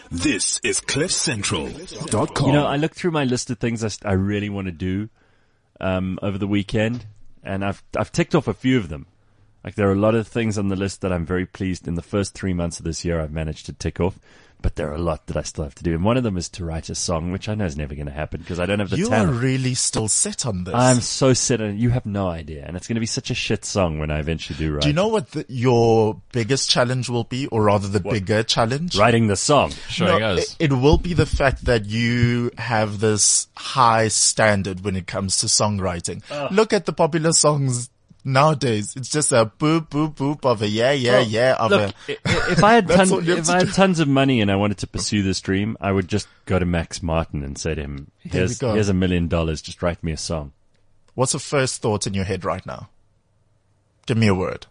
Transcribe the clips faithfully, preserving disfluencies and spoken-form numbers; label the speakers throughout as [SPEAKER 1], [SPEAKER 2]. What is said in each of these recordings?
[SPEAKER 1] This is cliff central dot com.
[SPEAKER 2] You know, I looked through my list of things I, I really want to do um, over the weekend, and I've I've ticked off a few of them. Like, there are a lot of things on the list that I'm very pleased in the first three months of this year I've managed to tick off. But there are a lot that I still have to do. And one of them is to write a song, which I know is never going to happen because I don't have the
[SPEAKER 3] you
[SPEAKER 2] talent.
[SPEAKER 3] You are really still set on this.
[SPEAKER 2] I'm so set on it. You have no idea. And it's going to be such a shit song when I eventually do write it.
[SPEAKER 3] Do you know what the, your biggest challenge will be? Or rather the what? bigger challenge?
[SPEAKER 2] Writing the song.
[SPEAKER 4] Showing
[SPEAKER 3] no,
[SPEAKER 4] us.
[SPEAKER 3] It, it will be the fact that you have this high standard when it comes to songwriting. Uh. Look at the popular songs nowadays. It's just a boop, boop, boop of a yeah, yeah, well, yeah. Of
[SPEAKER 2] look,
[SPEAKER 3] a,
[SPEAKER 2] if I had tons, if I had tons of money and I wanted to pursue this dream, I would just go to Max Martin and say to him, here's, here's a million dollars. Just write me a song.
[SPEAKER 3] What's the first thought in your head right now? Give me a word.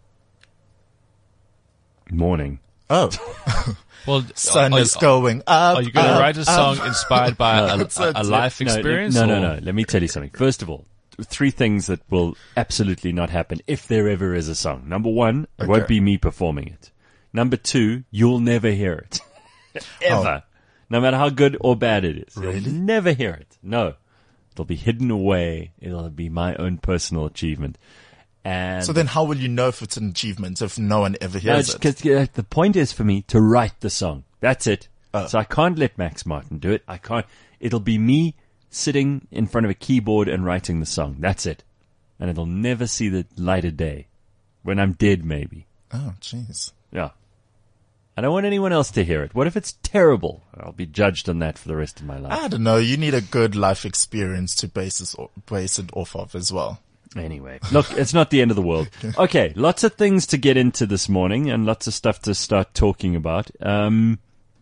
[SPEAKER 2] Morning.
[SPEAKER 3] Oh.
[SPEAKER 4] Well,
[SPEAKER 3] sun
[SPEAKER 4] are,
[SPEAKER 3] is going up.
[SPEAKER 4] Are you going to
[SPEAKER 3] up,
[SPEAKER 4] write a song
[SPEAKER 3] up.
[SPEAKER 4] inspired by a, a, a life experience?
[SPEAKER 2] No, no,
[SPEAKER 4] or?
[SPEAKER 2] no, no. Let me tell you something. First of all, three things that will absolutely not happen if there ever is a song. Number one, it okay. won't be me performing it. Number two, you'll never hear it. Ever. Oh. No matter how good or bad it is.
[SPEAKER 3] Really?
[SPEAKER 2] You'll never hear it. No. It'll be hidden away. It'll be my own personal achievement. And
[SPEAKER 3] so then how will you know if it's an achievement if no one ever hears
[SPEAKER 2] no,
[SPEAKER 3] it?
[SPEAKER 2] Uh, the point is for me to write the song. That's it.
[SPEAKER 3] Oh.
[SPEAKER 2] So I can't let Max Martin do it. I can't. It'll be me sitting in front of a keyboard and writing the song. That's it. And it'll never see the light of day. When I'm dead, maybe.
[SPEAKER 3] Oh, jeez.
[SPEAKER 2] Yeah. I don't want anyone else to hear it. What if it's terrible? I'll be judged on that for the rest of my life.
[SPEAKER 3] I don't know. You need a good life experience to base, this, base it off of as well.
[SPEAKER 2] Anyway, look, it's not the end of the world. Okay, lots of things to get into this morning and lots of stuff to start talking about. Um...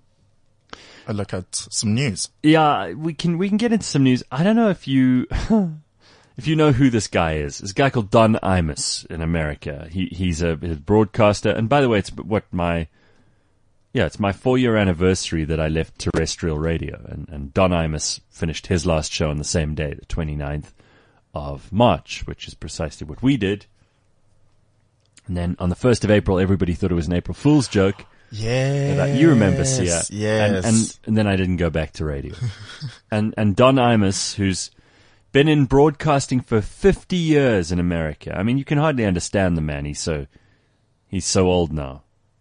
[SPEAKER 3] I look at some news.
[SPEAKER 2] Yeah, we can we can get into some news. I don't know if you if you know who this guy is. This guy called Don Imus in America. He he's a, a broadcaster. And by the way, it's what my yeah, it's my four year anniversary that I left terrestrial radio. And, and Don Imus finished his last show on the same day, the twenty-ninth of March, which is precisely what we did. And then on the first of April, everybody thought it was an April Fool's joke.
[SPEAKER 3] Yes.
[SPEAKER 2] You remember, Sia.
[SPEAKER 3] Yes.
[SPEAKER 2] And, and, and then I didn't go back to radio. and, and Don Imus, who's been in broadcasting for fifty years in America. I mean, you can hardly understand the man. He's so, he's so old now.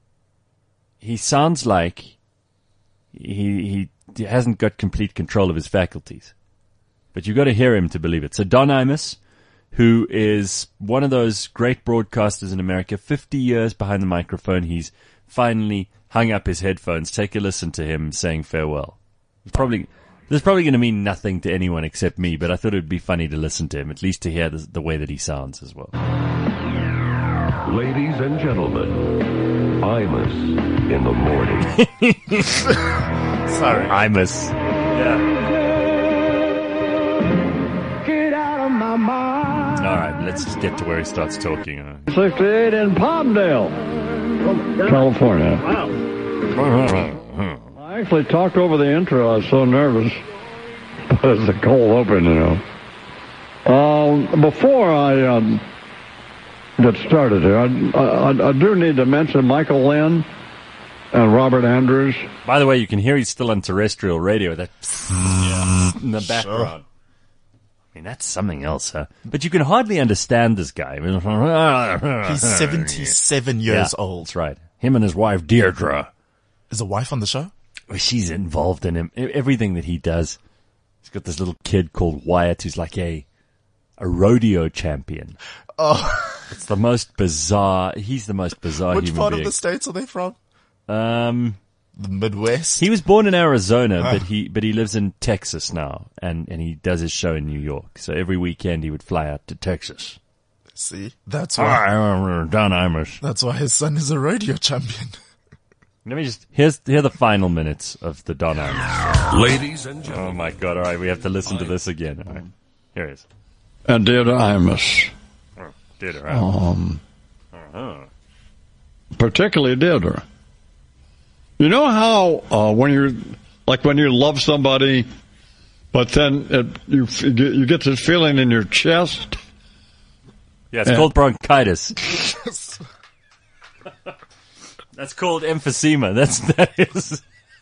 [SPEAKER 2] He sounds like he, he hasn't got complete control of his faculties. But you've got to hear him to believe it. So Don Imus, who is one of those great broadcasters in America, fifty years behind the microphone, he's finally hung up his headphones. Take a listen to him saying farewell. It's probably, this is probably going to mean nothing to anyone except me, but I thought it would be funny to listen to him, at least to hear the, the way that he sounds as well.
[SPEAKER 5] Ladies and gentlemen, Imus in the morning.
[SPEAKER 2] Sorry. Imus. Yeah.
[SPEAKER 6] Get out of my mind.
[SPEAKER 2] All right, let's just get to where he starts talking.
[SPEAKER 6] sixty-eight in Palmdale, California.
[SPEAKER 2] Wow.
[SPEAKER 6] I actually talked over the intro. I was so nervous. But it's a cold open, you know. Um, before I um, get started here, I, I, I do need to mention Michael Lynn and Robert Andrews.
[SPEAKER 2] By the way, you can hear he's still on terrestrial radio. That yeah, in the background. Sure. I mean, that's something else, huh? But you can hardly understand this guy.
[SPEAKER 3] He's seventy-seven years
[SPEAKER 2] yeah,
[SPEAKER 3] old.
[SPEAKER 2] That's right. Him and his wife, Deirdre.
[SPEAKER 3] Is a wife on the show?
[SPEAKER 2] Well, she's involved in him. Everything that he does. He's got this little kid called Wyatt who's like a a rodeo champion.
[SPEAKER 3] Oh.
[SPEAKER 2] It's the most bizarre. He's the most bizarre
[SPEAKER 3] Which
[SPEAKER 2] human
[SPEAKER 3] part
[SPEAKER 2] being.
[SPEAKER 3] of the States are they from?
[SPEAKER 2] Um...
[SPEAKER 3] The Midwest.
[SPEAKER 2] He was born in Arizona, but he but he lives in Texas now, and, and he does his show in New York. So every weekend he would fly out to Texas.
[SPEAKER 3] See, that's why
[SPEAKER 2] Hi, Don Imus.
[SPEAKER 3] That's why his son is a rodeo champion.
[SPEAKER 2] Let me just here's here are the final minutes of the Don Imus.
[SPEAKER 5] Ladies and gentlemen.
[SPEAKER 2] Oh my God! All right, we have to listen to this again. All right, here it is.
[SPEAKER 6] And Deirdre Imus.
[SPEAKER 2] Oh, Deirdre. Um, uh-huh.
[SPEAKER 6] Particularly Deirdre. You know how uh, when you're like when you love somebody, but then it, you you get this feeling in your chest.
[SPEAKER 2] Yeah, it's and, called bronchitis. That's called emphysema. That's that is.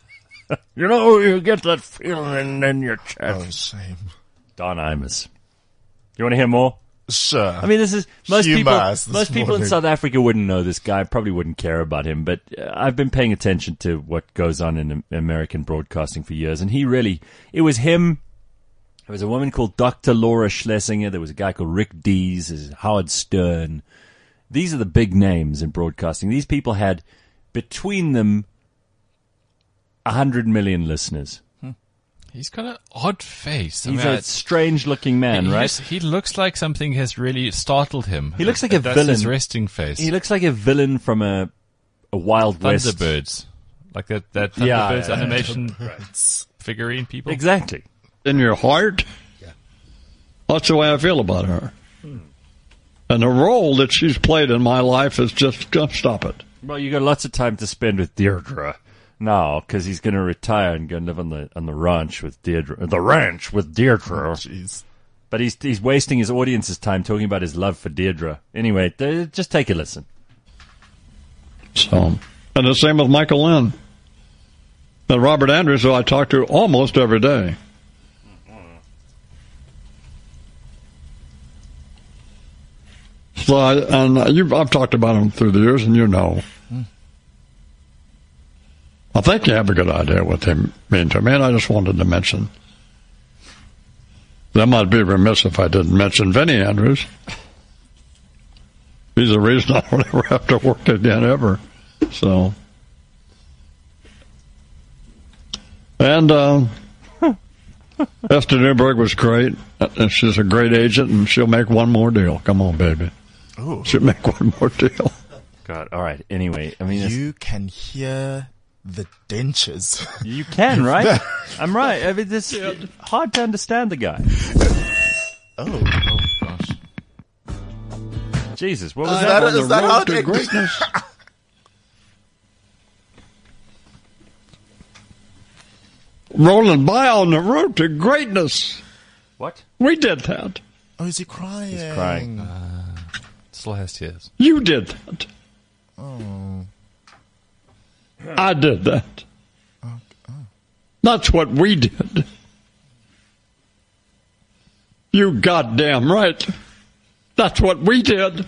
[SPEAKER 2] You know, you get that feeling in your chest.
[SPEAKER 3] Oh, shame.
[SPEAKER 2] Don Imus. You want to hear more?
[SPEAKER 3] Sure.
[SPEAKER 2] I mean, this is most
[SPEAKER 3] Humour
[SPEAKER 2] people.
[SPEAKER 3] us this
[SPEAKER 2] Most people in
[SPEAKER 3] morning.
[SPEAKER 2] South Africa wouldn't know this guy. Probably wouldn't care about him. But uh, I've been paying attention to what goes on in um, American broadcasting for years, and he really. It was him. There was a woman called Doctor Laura Schlesinger. There was a guy called Rick Dees. There's Howard Stern. These are the big names in broadcasting. These people had between them a hundred million listeners.
[SPEAKER 4] He's got an odd face. I
[SPEAKER 2] He's
[SPEAKER 4] mean,
[SPEAKER 2] a
[SPEAKER 4] I-
[SPEAKER 2] strange-looking man,
[SPEAKER 4] he,
[SPEAKER 2] right?
[SPEAKER 4] just- he looks like something has really startled him.
[SPEAKER 2] He looks like a
[SPEAKER 4] That's
[SPEAKER 2] villain.
[SPEAKER 4] his resting face.
[SPEAKER 2] He looks like a villain from a a Wild West.
[SPEAKER 4] Thunderbirds. Like that, that
[SPEAKER 2] Yeah,
[SPEAKER 4] Thunderbirds
[SPEAKER 2] yeah,
[SPEAKER 4] animation figurine people.
[SPEAKER 2] Exactly.
[SPEAKER 6] In your heart. That's the way I feel about her. And the role that she's played in my life is just, stop it.
[SPEAKER 2] Well, you got lots of time to spend with Deirdre now because he's going to retire and go and live on the on the ranch with Deirdre. The ranch with Deirdre.
[SPEAKER 3] Jeez.
[SPEAKER 2] But he's he's wasting his audience's time talking about his love for Deirdre. Anyway, th- just take a listen.
[SPEAKER 6] So, and the same with Michael Lynn. And Robert Andrews, who I talk to almost every day. So, I, and you, I've talked about him through the years, and you know. I think you have a good idea what they mean to me, and I just wanted to mention. That might be remiss if I didn't mention Vinnie Andrews. He's the reason I don't ever have to work again, ever. So. And uh, Esther Newberg was great. And she's a great agent, and she'll make one more deal. Come on, baby.
[SPEAKER 3] Ooh.
[SPEAKER 6] She'll make one more deal.
[SPEAKER 2] God, all right. Anyway, I mean, it's-
[SPEAKER 3] You can hear the dentures.
[SPEAKER 2] you can, right? I'm right. I mean, it's hard to understand the guy.
[SPEAKER 3] Oh.
[SPEAKER 4] Oh gosh.
[SPEAKER 2] Jesus, what was
[SPEAKER 3] Is
[SPEAKER 2] that?
[SPEAKER 3] that,
[SPEAKER 6] On the
[SPEAKER 3] is that
[SPEAKER 6] road
[SPEAKER 3] how
[SPEAKER 6] to
[SPEAKER 3] they-
[SPEAKER 6] greatness. Rolling by on the road to greatness.
[SPEAKER 2] What?
[SPEAKER 6] We did that.
[SPEAKER 3] Oh, is he crying?
[SPEAKER 2] He's crying.
[SPEAKER 4] Still has tears.
[SPEAKER 6] You did that. Oh. I did that. That's what we did. You goddamn right. That's what we did.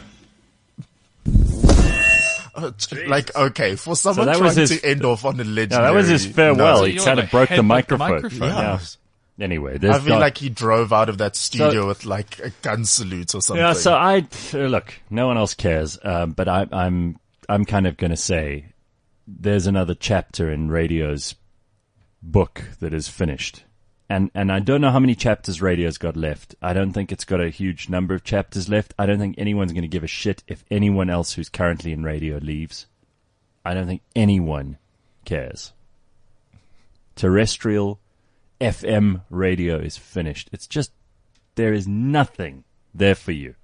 [SPEAKER 3] Oh, t- like, okay, for someone
[SPEAKER 2] that
[SPEAKER 3] trying
[SPEAKER 2] was his-
[SPEAKER 3] to end off on a legendary...
[SPEAKER 2] No, that was his farewell.
[SPEAKER 3] note,
[SPEAKER 2] He
[SPEAKER 4] you're
[SPEAKER 2] kind of
[SPEAKER 4] like
[SPEAKER 2] broke the
[SPEAKER 4] headbutt the
[SPEAKER 2] microphone.
[SPEAKER 4] microphone.
[SPEAKER 2] Yeah.
[SPEAKER 3] Yeah.
[SPEAKER 2] Anyway, there's
[SPEAKER 3] I feel
[SPEAKER 2] not-
[SPEAKER 3] like he drove out of that studio
[SPEAKER 2] So-
[SPEAKER 3] with like a gun salute or something.
[SPEAKER 2] Yeah, so I uh, look. No one else cares, um, but I, I'm I'm kind of going to say there's another chapter in radio's book that is finished, and and I don't know how many chapters radio's got left. I don't think it's got a huge number of chapters left. I don't think anyone's going to give a shit if anyone else who's currently in radio leaves. I don't think anyone cares. Terrestrial F M radio is finished. It's just, there is nothing there for you.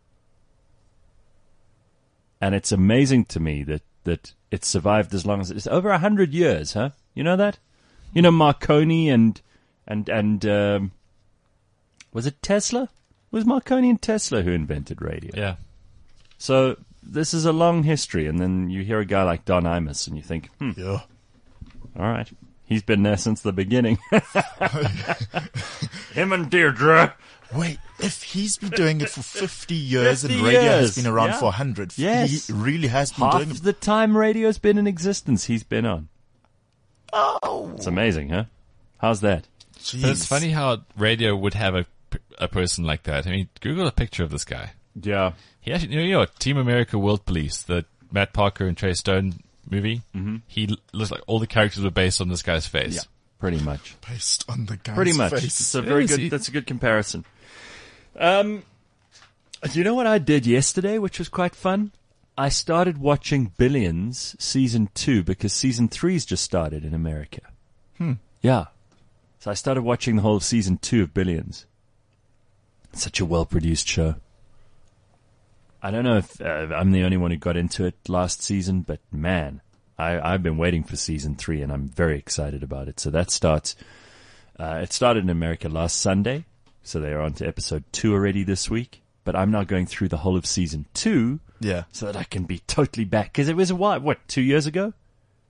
[SPEAKER 2] And it's amazing to me that, that it survived as long as it's over a hundred years, huh? You know that? You know Marconi and, and, and, um, was it Tesla? It was Marconi and Tesla who invented radio.
[SPEAKER 4] Yeah.
[SPEAKER 2] So this is a long history, and then you hear a guy like Don Imus and you think, hmm,
[SPEAKER 3] Yeah.
[SPEAKER 2] all right. He's been there since the beginning. Him and Deirdre.
[SPEAKER 3] Wait, if he's been doing it for fifty years
[SPEAKER 2] fifty
[SPEAKER 3] and radio
[SPEAKER 2] years,
[SPEAKER 3] has been around
[SPEAKER 2] yeah.
[SPEAKER 3] for one hundred,
[SPEAKER 2] Yes.
[SPEAKER 3] he really has been
[SPEAKER 2] Half
[SPEAKER 3] doing it.
[SPEAKER 2] the time radio's been in existence, he's been on.
[SPEAKER 3] Oh,
[SPEAKER 2] It's amazing, huh? How's that?
[SPEAKER 3] jeez.
[SPEAKER 4] But it's funny how radio would have a, a person like that. I mean, Google a picture of this guy.
[SPEAKER 2] Yeah.
[SPEAKER 4] He actually, you know, you know, Team America World Police, the Matt Parker and Trey Stone movie. Mm-hmm. He l- looks like all the characters were based on this guy's face.
[SPEAKER 2] Yeah. Pretty much.
[SPEAKER 3] Based on the guy's
[SPEAKER 2] Pretty much.
[SPEAKER 3] face.
[SPEAKER 2] It's a very
[SPEAKER 4] Yes,
[SPEAKER 2] good,
[SPEAKER 4] he-
[SPEAKER 2] that's a good comparison. Um, do you know what I did yesterday, which was quite fun? I started watching Billions season two because season three's just started in America.
[SPEAKER 3] Hmm.
[SPEAKER 2] Yeah. So I started watching the whole of season two of Billions. It's such a well-produced show. I don't know if uh, I'm the only one who got into it last season, but man, I, I've been waiting for season three, and I'm very excited about it. So that starts. Uh, it started in America last Sunday, so they are on to episode two already this week. But I'm now going through the whole of season two,
[SPEAKER 3] Yeah.
[SPEAKER 2] so that I can be totally back. Because it was a while, what, two years ago?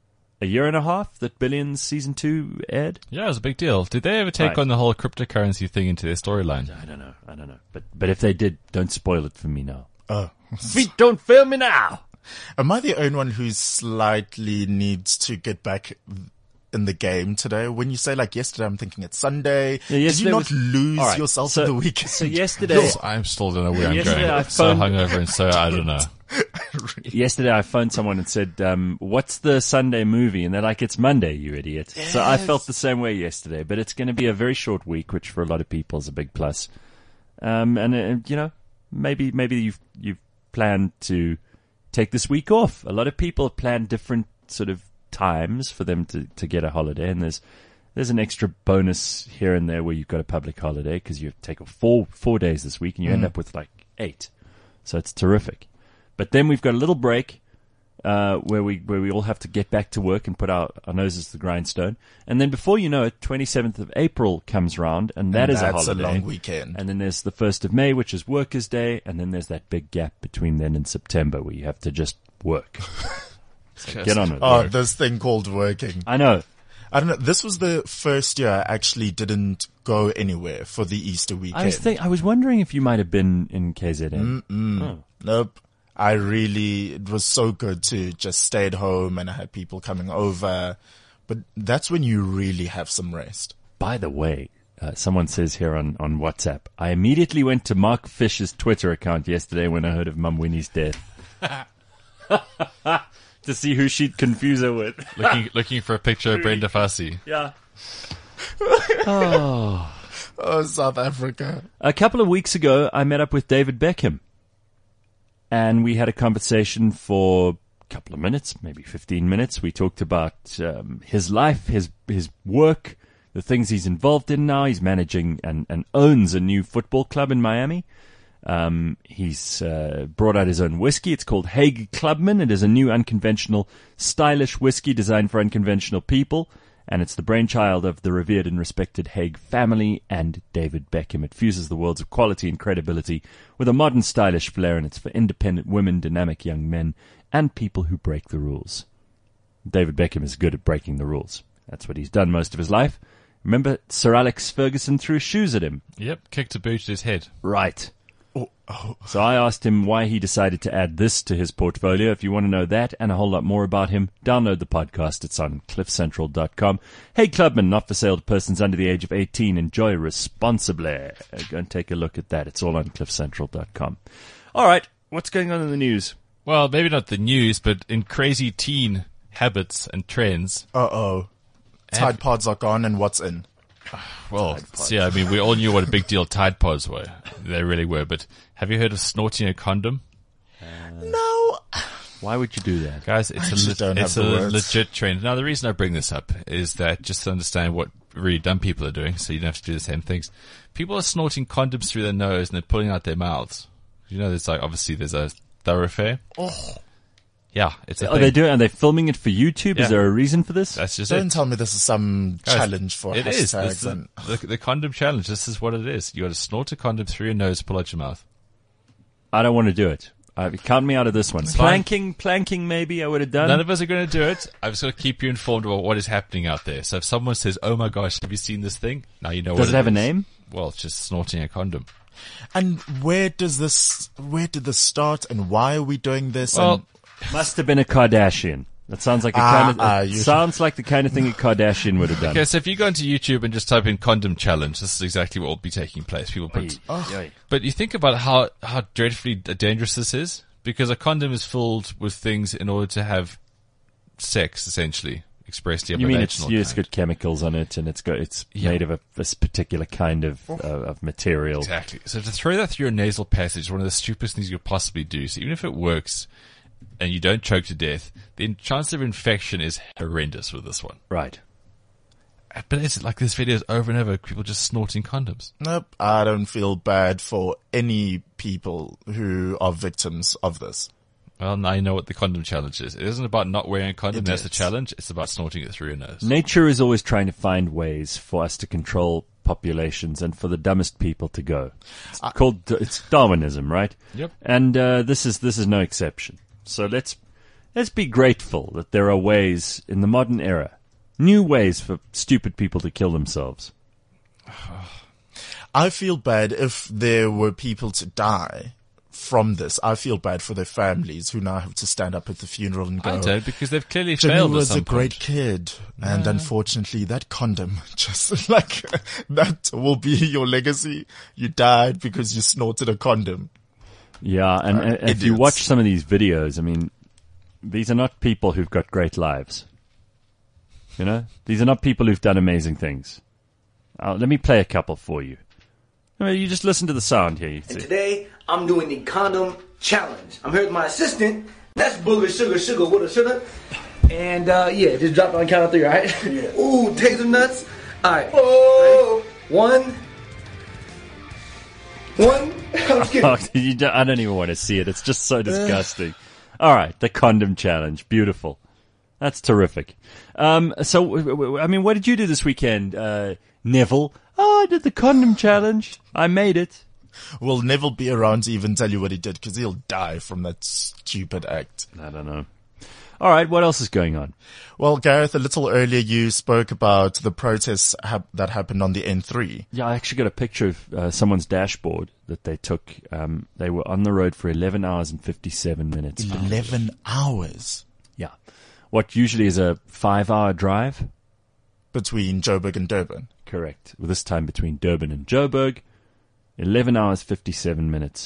[SPEAKER 2] a year and a half that Billions season two aired.
[SPEAKER 4] Yeah, it was a big deal. Did they ever take
[SPEAKER 2] Right.
[SPEAKER 4] on the whole cryptocurrency thing into their storyline?
[SPEAKER 2] I don't know. I don't know. But but if they did, don't spoil it for me now.
[SPEAKER 3] Oh.
[SPEAKER 2] Feet don't fail me now.
[SPEAKER 3] Am I the only one who slightly needs to get back in the game today? When you say like yesterday, I'm thinking it's Sunday.
[SPEAKER 2] Yeah,
[SPEAKER 3] Did
[SPEAKER 2] yesterday
[SPEAKER 3] you not
[SPEAKER 2] was-
[SPEAKER 3] lose
[SPEAKER 2] All right,
[SPEAKER 3] yourself
[SPEAKER 2] so-
[SPEAKER 3] in the weekend?
[SPEAKER 2] So yesterday,
[SPEAKER 4] Yes, I'm still don't know where I'm
[SPEAKER 2] Yesterday
[SPEAKER 4] going.
[SPEAKER 2] I
[SPEAKER 4] so
[SPEAKER 2] phoned-
[SPEAKER 4] hungover and so I don't know.
[SPEAKER 2] yesterday I phoned someone and said, um, "What's the Sunday movie?" And they're like, "It's Monday, you idiot." So I felt the same way yesterday. But it's going to be a very short week, which for a lot of people is a big plus. Um, and uh, you know, maybe maybe you've you've planned to take this week off. A lot of people have planned different sort of times for them to, to get a holiday, and there's there's an extra bonus here and there where you've got a public holiday because you take off four four days this week and you end up with like eight. So it's terrific. But then we've got a little break uh, where we where we all have to get back to work and put our, our noses to the grindstone. And then before you know it, twenty-seventh of April comes round, and that
[SPEAKER 3] And
[SPEAKER 2] is a
[SPEAKER 3] that's a
[SPEAKER 2] holiday.
[SPEAKER 3] long weekend.
[SPEAKER 2] And then there's the first of May, which is Workers' Day, and then there's that big gap between then and September where you have to just work. So get on with it.
[SPEAKER 3] Oh, this thing called working.
[SPEAKER 2] I know.
[SPEAKER 3] I don't know. This was the first year I actually didn't go anywhere for the Easter weekend.
[SPEAKER 2] I was think I was wondering if you might have been in K Z N. Oh.
[SPEAKER 3] Nope. I really, it was so good to just stay at home and I had people coming over. But that's when you really have some rest.
[SPEAKER 2] By the way, uh, someone says here on, on WhatsApp, I immediately went to Mark Fisher's Twitter account yesterday when I heard of Mum Winnie's death. To see who she'd confuse her with.
[SPEAKER 4] looking looking for a picture of Brenda Fassie.
[SPEAKER 2] Yeah.
[SPEAKER 3] Oh, South Africa.
[SPEAKER 2] A couple of weeks ago, I met up with David Beckham. And we had a conversation for a couple of minutes, maybe fifteen minutes. We talked about um, his life, his his work, the things he's involved in now. He's managing and, and owns a new football club in Miami. Um, he's uh, brought out his own whiskey. It's called Hague Clubman. It is a new unconventional, stylish whiskey designed for unconventional people. And it's the brainchild of the revered and respected Hague family and David Beckham. It fuses the worlds of quality and credibility with a modern, stylish flair, and it's for independent women, dynamic young men, and people who break the rules. David Beckham is good at breaking the rules. That's what he's done most of his life. Remember, Sir Alex Ferguson threw shoes at him.
[SPEAKER 4] Yep, kicked a boot at his head.
[SPEAKER 2] Right.
[SPEAKER 3] Oh, oh.
[SPEAKER 2] So I asked him why he decided to add this to his portfolio. If you want to know that and a whole lot more about him, download the podcast. It's on cliff central dot com. Hey, Clubman, not for sale to persons under the age of eighteen. Enjoy responsibly. Uh, Go and take a look at that. It's all on cliff central dot com. All right. What's going on in the news?
[SPEAKER 4] Well, maybe not the news, but in crazy teen habits and trends.
[SPEAKER 3] Uh-oh. Tide Pods are gone and what's in?
[SPEAKER 4] Well, see, I mean, we all knew what a big deal Tide Pods were. They really were. But have you heard of snorting a condom?
[SPEAKER 3] No.
[SPEAKER 2] Why would you do that?
[SPEAKER 4] Guys, it's a,
[SPEAKER 3] just
[SPEAKER 4] le-
[SPEAKER 3] don't
[SPEAKER 4] it's
[SPEAKER 3] have
[SPEAKER 4] a
[SPEAKER 3] the words.
[SPEAKER 4] legit trend. Now, the reason I bring this up is that just to understand what really dumb people are doing, so you don't have to do the same things. People are snorting condoms through their nose and they're pulling out their mouths. You know, there's like, obviously there's a thoroughfare.
[SPEAKER 3] Oh.
[SPEAKER 4] Yeah, it's a
[SPEAKER 2] Are
[SPEAKER 4] thing.
[SPEAKER 2] they doing? Are they filming it for YouTube?
[SPEAKER 4] Yeah.
[SPEAKER 2] Is there a reason for this?
[SPEAKER 4] That's just
[SPEAKER 3] Don't
[SPEAKER 4] it.
[SPEAKER 3] tell me this is some
[SPEAKER 4] Guys,
[SPEAKER 3] challenge for
[SPEAKER 4] It is.
[SPEAKER 3] hashtags.
[SPEAKER 4] This is
[SPEAKER 3] and,
[SPEAKER 4] the, the condom challenge. This is what it is. You got to snort a condom through your nose, pull out your mouth.
[SPEAKER 2] I don't want to do it. Uh, count me out of this one.
[SPEAKER 4] fine.
[SPEAKER 2] Planking, planking, maybe I would have done.
[SPEAKER 4] None of us are going to do it. I've just got to keep you informed about what is happening out there. So if someone says, "Oh my gosh, have you seen this thing?" Now you know.
[SPEAKER 2] Does
[SPEAKER 4] what
[SPEAKER 2] it have a
[SPEAKER 4] is.
[SPEAKER 2] name?
[SPEAKER 4] Well, it's just snorting a condom.
[SPEAKER 3] and where does this, where did this start and why are we doing this?
[SPEAKER 4] Well,
[SPEAKER 3] and
[SPEAKER 2] Must have been a Kardashian. That sounds like the
[SPEAKER 3] Ah,
[SPEAKER 2] kind of
[SPEAKER 3] ah,
[SPEAKER 2] it
[SPEAKER 3] you-
[SPEAKER 2] sounds like the kind of thing a Kardashian would have done.
[SPEAKER 4] okay, so if you go into YouTube and just type in condom challenge, this is exactly what will be taking place. People put, but you think about how how dreadfully dangerous this is, because a condom is filled with things in order to have sex, essentially expressed here.
[SPEAKER 2] You
[SPEAKER 4] by
[SPEAKER 2] mean
[SPEAKER 4] the
[SPEAKER 2] it's
[SPEAKER 4] vaginal
[SPEAKER 2] yeah, it's
[SPEAKER 4] kind.
[SPEAKER 2] got chemicals on it, and it's got it's
[SPEAKER 4] Yeah.
[SPEAKER 2] made of a this particular kind of uh, of material.
[SPEAKER 4] Exactly. So to throw that through your nasal passage is one of the stupidest things you could possibly do. So even if it works and you don't choke to death, the chance of infection is horrendous with this one.
[SPEAKER 2] Right.
[SPEAKER 4] But it's like this video is over and over, people just snorting condoms.
[SPEAKER 3] nope, I don't feel bad for any people who are victims of this.
[SPEAKER 4] Well, now you know what the condom challenge is. It isn't about not wearing a condom,
[SPEAKER 3] It
[SPEAKER 4] that's the
[SPEAKER 3] is.
[SPEAKER 4] challenge. It's about snorting it through your nose.
[SPEAKER 2] Nature is always trying to find ways for us to control populations and for the dumbest people to go. It's called it's Darwinism, right?
[SPEAKER 4] Yep.
[SPEAKER 2] And uh, this is this is no exception. So let's let's be grateful that there are ways in the modern era, new ways for stupid people to kill themselves.
[SPEAKER 3] I feel bad if there were people to die from this. I feel bad for their families who now have to stand up at the funeral and go,
[SPEAKER 4] I don't, because they've clearly
[SPEAKER 3] Jimmy
[SPEAKER 4] failed at
[SPEAKER 3] was
[SPEAKER 4] some
[SPEAKER 3] a great
[SPEAKER 4] point.
[SPEAKER 3] kid, and unfortunately that condom, just like, that will be your legacy. You died because you snorted a condom.
[SPEAKER 2] Yeah, and,
[SPEAKER 3] Uh,
[SPEAKER 2] and if you
[SPEAKER 3] idiots.
[SPEAKER 2] watch some of these videos, I mean, these are not people who've got great lives. You know? These are not people who've done amazing things. Uh, let me play a couple for you. I mean, you just listen to the sound here. You
[SPEAKER 7] And
[SPEAKER 2] see.
[SPEAKER 7] today, I'm doing the condom challenge. I'm here with my assistant. That's Booger Sugar Sugar with a sugar. And, uh, yeah, just drop it on the count of three, all right? Yeah. Ooh, take some nuts. All right. Oh. One. One. I'm just kidding.
[SPEAKER 2] Oh, you don't, I don't even want to see it. It's just so disgusting. All right, the condom challenge. Beautiful. That's terrific. Um, so, w- w- I mean, what did you do this weekend, uh, Neville? Oh, I did the condom challenge. I made it.
[SPEAKER 3] Will Neville be around to even tell you what he did? Because he'll die from that stupid act.
[SPEAKER 2] I don't know. All right, what else is going on?
[SPEAKER 3] Well, Gareth, a little earlier you spoke about the protests hap- that happened on the N three.
[SPEAKER 2] Yeah, I actually got a picture of uh, someone's dashboard that they took. Um, they were on the road for eleven hours and fifty-seven minutes.
[SPEAKER 3] Eleven hours
[SPEAKER 2] Yeah. What usually is a five-hour drive.
[SPEAKER 3] between Joburg and Durban.
[SPEAKER 2] Correct. Well, this time between Durban and Joburg, eleven hours, fifty-seven minutes.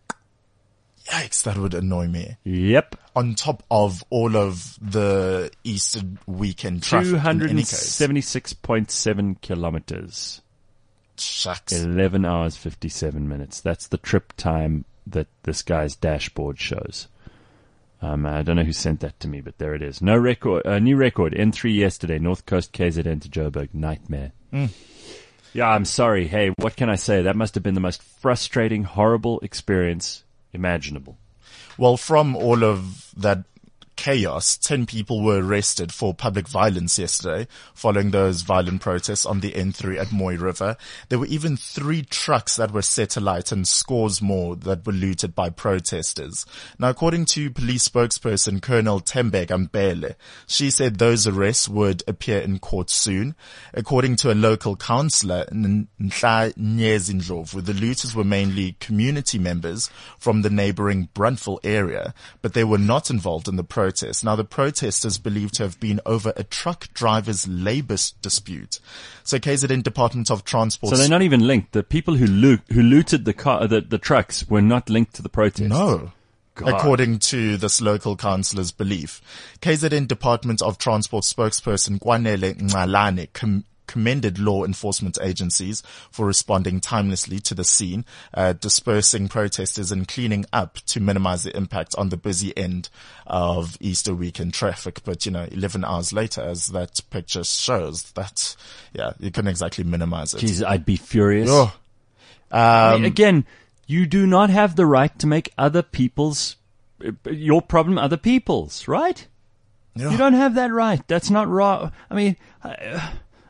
[SPEAKER 3] Yikes, that would annoy me.
[SPEAKER 2] Yep.
[SPEAKER 3] On top of all of the Easter weekend traffic
[SPEAKER 2] two
[SPEAKER 3] in
[SPEAKER 2] hundred
[SPEAKER 3] any case.
[SPEAKER 2] seventy-six point seven kilometers.
[SPEAKER 3] Shucks.
[SPEAKER 2] eleven hours, fifty-seven minutes. That's the trip time that this guy's dashboard shows. Um, I don't know who sent that to me, but there it is. No record, uh, new record. N three yesterday, North Coast K Z N to Joburg. Nightmare.
[SPEAKER 3] Mm.
[SPEAKER 2] Yeah, I'm sorry. Hey, what can I say? That must have been the most frustrating, horrible experience imaginable.
[SPEAKER 3] Well, from all of that chaos, ten people were arrested for public violence yesterday following those violent protests on the N three at Moy River. There were even three trucks that were set alight and scores more that were looted by protesters. Now, according to police spokesperson Colonel Tembek Ambele, she said those arrests would appear in court soon. According to a local councillor, Nhla Nyezindlovu, the looters were mainly community members from the neighbouring Bruntville area, but they were not involved in the protest. Now, the protesters believed to have been over a truck driver's labour dispute. So K Z N Department of Transport...
[SPEAKER 2] So they're not even linked. The people who loot, who looted the car, the, the trucks were not linked to the protest.
[SPEAKER 3] No.
[SPEAKER 2] God.
[SPEAKER 3] According to this local councillor's belief. K Z N Department of Transport spokesperson Kwanele Ngalane com- commended law enforcement agencies for responding timelessly to the scene, uh, dispersing protesters and cleaning up to minimize the impact on the busy end of Easter weekend traffic. But, you know, eleven hours later, as that picture shows, that, yeah, you couldn't exactly minimize it.
[SPEAKER 2] Jeez, I'd be furious.
[SPEAKER 3] Oh.
[SPEAKER 2] I mean,
[SPEAKER 3] Um,
[SPEAKER 2] again, you do not have the right to make other people's, your problem other people's, right?
[SPEAKER 3] yeah.
[SPEAKER 2] You don't have that right. That's not right. I mean, uh,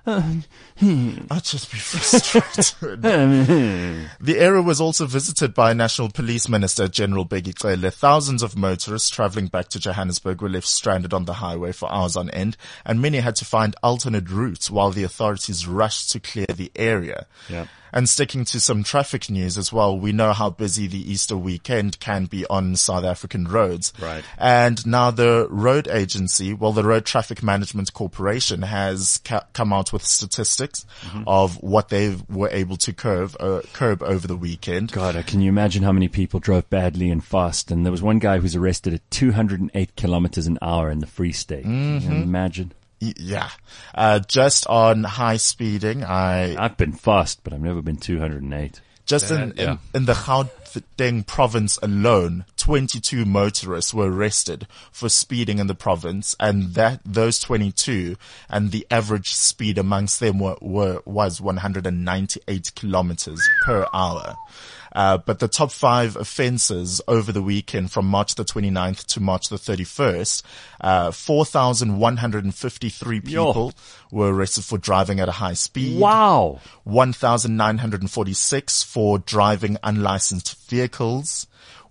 [SPEAKER 3] I'd just be frustrated. The area was also visited by National Police Minister General Bheki Cele. Thousands of motorists travelling back to Johannesburg were left stranded on the highway for hours on end, and many had to find alternate routes while the authorities rushed to clear the area.
[SPEAKER 2] Yep.
[SPEAKER 3] And sticking to some traffic news as well, we know how busy the Easter weekend can be on South African roads.
[SPEAKER 2] Right.
[SPEAKER 3] And now the road agency, well, the Road Traffic Management Corporation has ca- come out with statistics
[SPEAKER 2] Mm-hmm.
[SPEAKER 3] of what they were able to curb, uh, curb over the weekend.
[SPEAKER 2] God, can you imagine how many people drove badly and fast? And there was one guy who was arrested at two hundred eight kilometers an hour in the Free State.
[SPEAKER 3] Mm-hmm.
[SPEAKER 2] Can you imagine?
[SPEAKER 3] Y- Yeah. Uh, just on high speeding, I,
[SPEAKER 2] I've been fast, but I've never been two hundred eight.
[SPEAKER 3] just in,
[SPEAKER 4] That- yeah.
[SPEAKER 3] in, in the Gauteng province alone, twenty-two motorists were arrested for speeding in the province, and that, those twenty-two, and the average speed amongst them were, were, was one hundred ninety-eight kilometers per hour. Uh, but the top five offences over the weekend from March the twenty-ninth to March the thirty-first, uh, four thousand one hundred fifty-three people were arrested for driving at a high speed.
[SPEAKER 2] Wow.
[SPEAKER 3] one thousand nine hundred forty-six for driving unlicensed vehicles.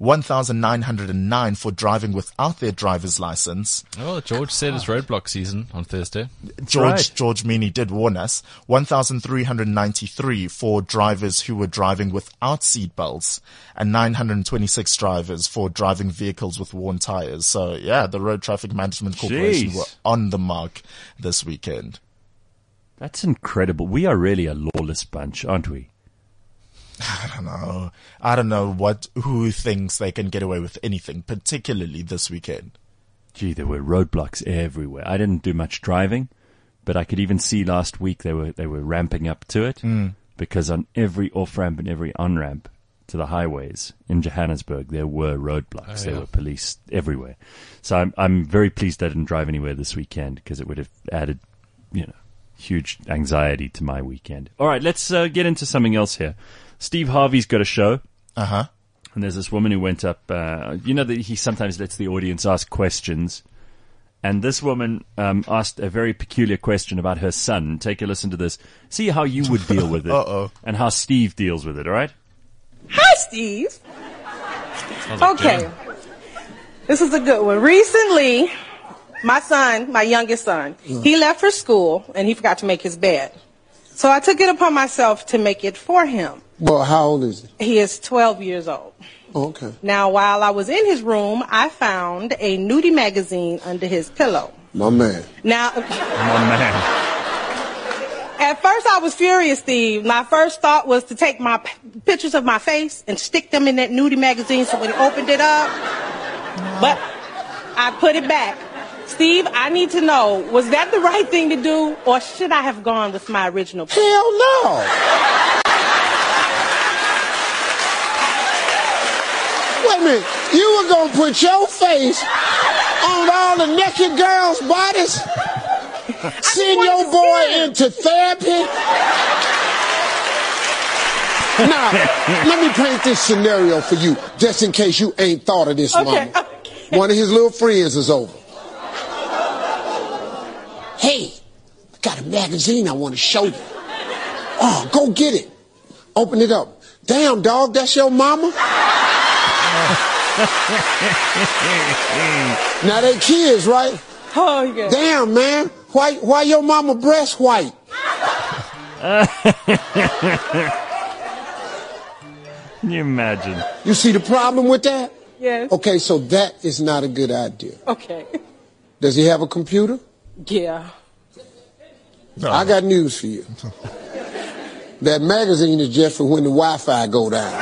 [SPEAKER 3] one thousand nine hundred nine for driving without their driver's license.
[SPEAKER 4] Oh, George said it's roadblock season on Thursday.
[SPEAKER 3] George,
[SPEAKER 2] right.
[SPEAKER 3] George Meany did warn us. one thousand three hundred ninety-three for drivers who were driving without seatbelts, and nine hundred twenty-six drivers for driving vehicles with worn tires. So yeah, the Road Traffic Management Corporation
[SPEAKER 2] Jeez.
[SPEAKER 3] were on the mark this weekend.
[SPEAKER 2] That's incredible. We are really a lawless bunch, aren't we?
[SPEAKER 3] I don't know. I don't know what, who thinks they can get away with anything, particularly this weekend.
[SPEAKER 2] Gee, there were roadblocks everywhere. I didn't do much driving, but I could even see last week they were they were ramping up to it
[SPEAKER 3] Mm.
[SPEAKER 2] because on every off-ramp and every on-ramp to the highways in Johannesburg, there were roadblocks.
[SPEAKER 4] Oh,
[SPEAKER 2] there
[SPEAKER 4] yeah.
[SPEAKER 2] were police everywhere. So I'm I'm very pleased I didn't drive anywhere this weekend because it would have added, you know, huge anxiety to my weekend. All right, let's uh, get into something else here. Steve Harvey's got a show.
[SPEAKER 3] Uh-huh.
[SPEAKER 2] And there's this woman who went up, uh, you know that he sometimes lets the audience ask questions. And this woman um, asked a very peculiar question about her son. Take a listen to this. See how you would deal with it.
[SPEAKER 3] Uh-oh.
[SPEAKER 2] And how Steve deals with it, all right?
[SPEAKER 8] Hi, Steve.
[SPEAKER 4] Sounds like
[SPEAKER 8] Okay.
[SPEAKER 4] Jen.
[SPEAKER 8] This is a good one. Recently, my son, my youngest son, he left for school and he forgot to make his bed. So I took it upon myself to make it for him.
[SPEAKER 9] Well, how old is he?
[SPEAKER 8] He is twelve years old.
[SPEAKER 9] Oh, okay.
[SPEAKER 8] Now, while I was in his room, I found a nudie magazine under his pillow.
[SPEAKER 9] My man.
[SPEAKER 8] Now,
[SPEAKER 2] Oh, man.
[SPEAKER 8] at first I was furious, Steve. My first thought was to take my p- pictures of my face and stick them in that nudie magazine so when he opened it up. But I put it back. Steve, I need to know, was that the right thing to do, or should I have gone with my original plan?
[SPEAKER 9] Hell no. Wait a minute. You were going to put your face on all the naked girls' bodies? Send your boy into therapy? Now, let me paint this scenario for you, just in case you ain't thought of this,
[SPEAKER 8] Okay,
[SPEAKER 9] mama.
[SPEAKER 8] okay.
[SPEAKER 9] One of his little friends is over. Hey, I got a magazine I want to show you. Oh, go get it. Open it up. Damn, dog, that's your mama? Now they kids, right?
[SPEAKER 8] Oh, yeah.
[SPEAKER 9] Damn, man. Why, why your mama breast white?
[SPEAKER 2] Can you imagine?
[SPEAKER 9] You see the problem with that?
[SPEAKER 8] Yes.
[SPEAKER 9] Okay, so that is not a good idea.
[SPEAKER 8] Okay.
[SPEAKER 9] Does he have a computer?
[SPEAKER 8] Yeah.
[SPEAKER 9] I got news for you. That magazine is just for when the Wi-Fi go down.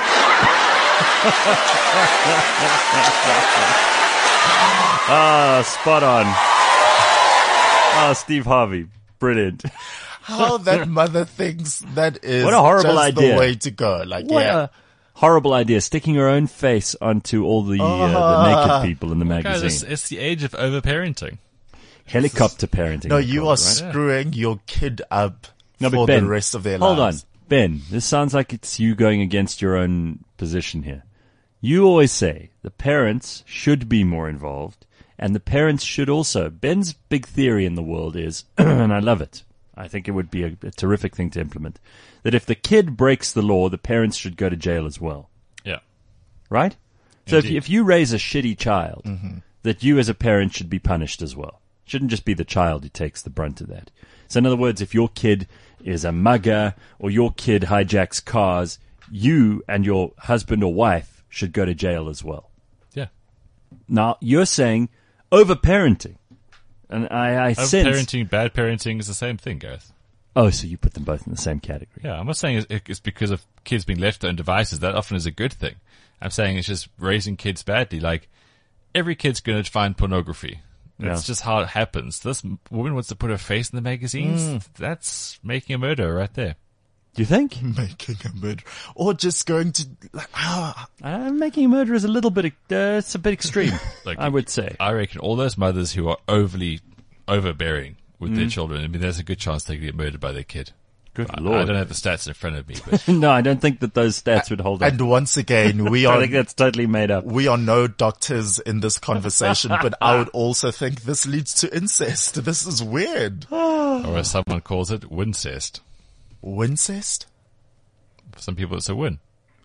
[SPEAKER 2] Ah, spot on. Ah, Steve Harvey. Brilliant.
[SPEAKER 3] How that mother thinks that is
[SPEAKER 2] What a horrible
[SPEAKER 3] just
[SPEAKER 2] idea.
[SPEAKER 3] the way to go. Like,
[SPEAKER 2] What
[SPEAKER 3] yeah.
[SPEAKER 2] a horrible idea. Sticking her own face onto all the, uh, the naked people in the
[SPEAKER 4] Guys,
[SPEAKER 2] magazine.
[SPEAKER 4] it's, it's the age of overparenting.
[SPEAKER 2] Helicopter parenting.
[SPEAKER 3] No,
[SPEAKER 2] they
[SPEAKER 3] you
[SPEAKER 2] call
[SPEAKER 3] are
[SPEAKER 2] it, right?
[SPEAKER 3] screwing your kid up
[SPEAKER 2] No, but
[SPEAKER 3] for
[SPEAKER 2] Ben,
[SPEAKER 3] the rest of their
[SPEAKER 2] hold
[SPEAKER 3] lives.
[SPEAKER 2] on. Ben, this sounds like it's you going against your own position here. You always say the parents should be more involved, and the parents should also. Ben's big theory in the world is, and I love it, I think it would be a, a terrific thing to implement, that if the kid breaks the law, the parents should go to jail as well.
[SPEAKER 4] Yeah.
[SPEAKER 2] Right? So if,
[SPEAKER 4] Indeed.
[SPEAKER 2] if you raise a shitty child,
[SPEAKER 3] Mm-hmm.
[SPEAKER 2] that you as a parent should be punished as well. Shouldn't just be the child who takes the brunt of that. So in other words, if your kid is a mugger or your kid hijacks cars, you and your husband or wife should go to jail as well.
[SPEAKER 4] Yeah.
[SPEAKER 2] Now, you're saying over-parenting. And I, I sense...
[SPEAKER 4] Overparenting, bad parenting is the same thing, Gareth.
[SPEAKER 2] Oh, so you put them both in the same category.
[SPEAKER 4] Yeah, I'm not saying it's, it's because of kids being left on devices. That often is a good thing. I'm saying it's just raising kids badly. Like, every kid's going to find pornography. That's
[SPEAKER 2] Yeah.
[SPEAKER 4] just how it happens. This woman wants to put her face in the magazines.
[SPEAKER 2] Mm.
[SPEAKER 4] That's making a murder right there.
[SPEAKER 2] Do you think?
[SPEAKER 3] Making a murder. Or just going to, like, ah,
[SPEAKER 2] Uh, making a murder is a little bit... Uh, it's a bit extreme,
[SPEAKER 4] Like,
[SPEAKER 2] I would say.
[SPEAKER 4] I reckon all those mothers who are overly overbearing with
[SPEAKER 2] Mm.
[SPEAKER 4] their children, I mean, there's a good chance they could get murdered by their kid.
[SPEAKER 2] Good
[SPEAKER 4] I,
[SPEAKER 2] Lord.
[SPEAKER 4] I don't have the stats in front of me, but
[SPEAKER 2] No, I don't think that those stats would hold up.
[SPEAKER 3] and once again, we
[SPEAKER 2] I
[SPEAKER 3] are
[SPEAKER 2] think that's totally made up.
[SPEAKER 3] we are no doctors in this conversation, but I would also think this leads to incest. This is weird.
[SPEAKER 4] or as someone calls it, wincest.
[SPEAKER 3] Wincest?
[SPEAKER 4] For some people, it's a win.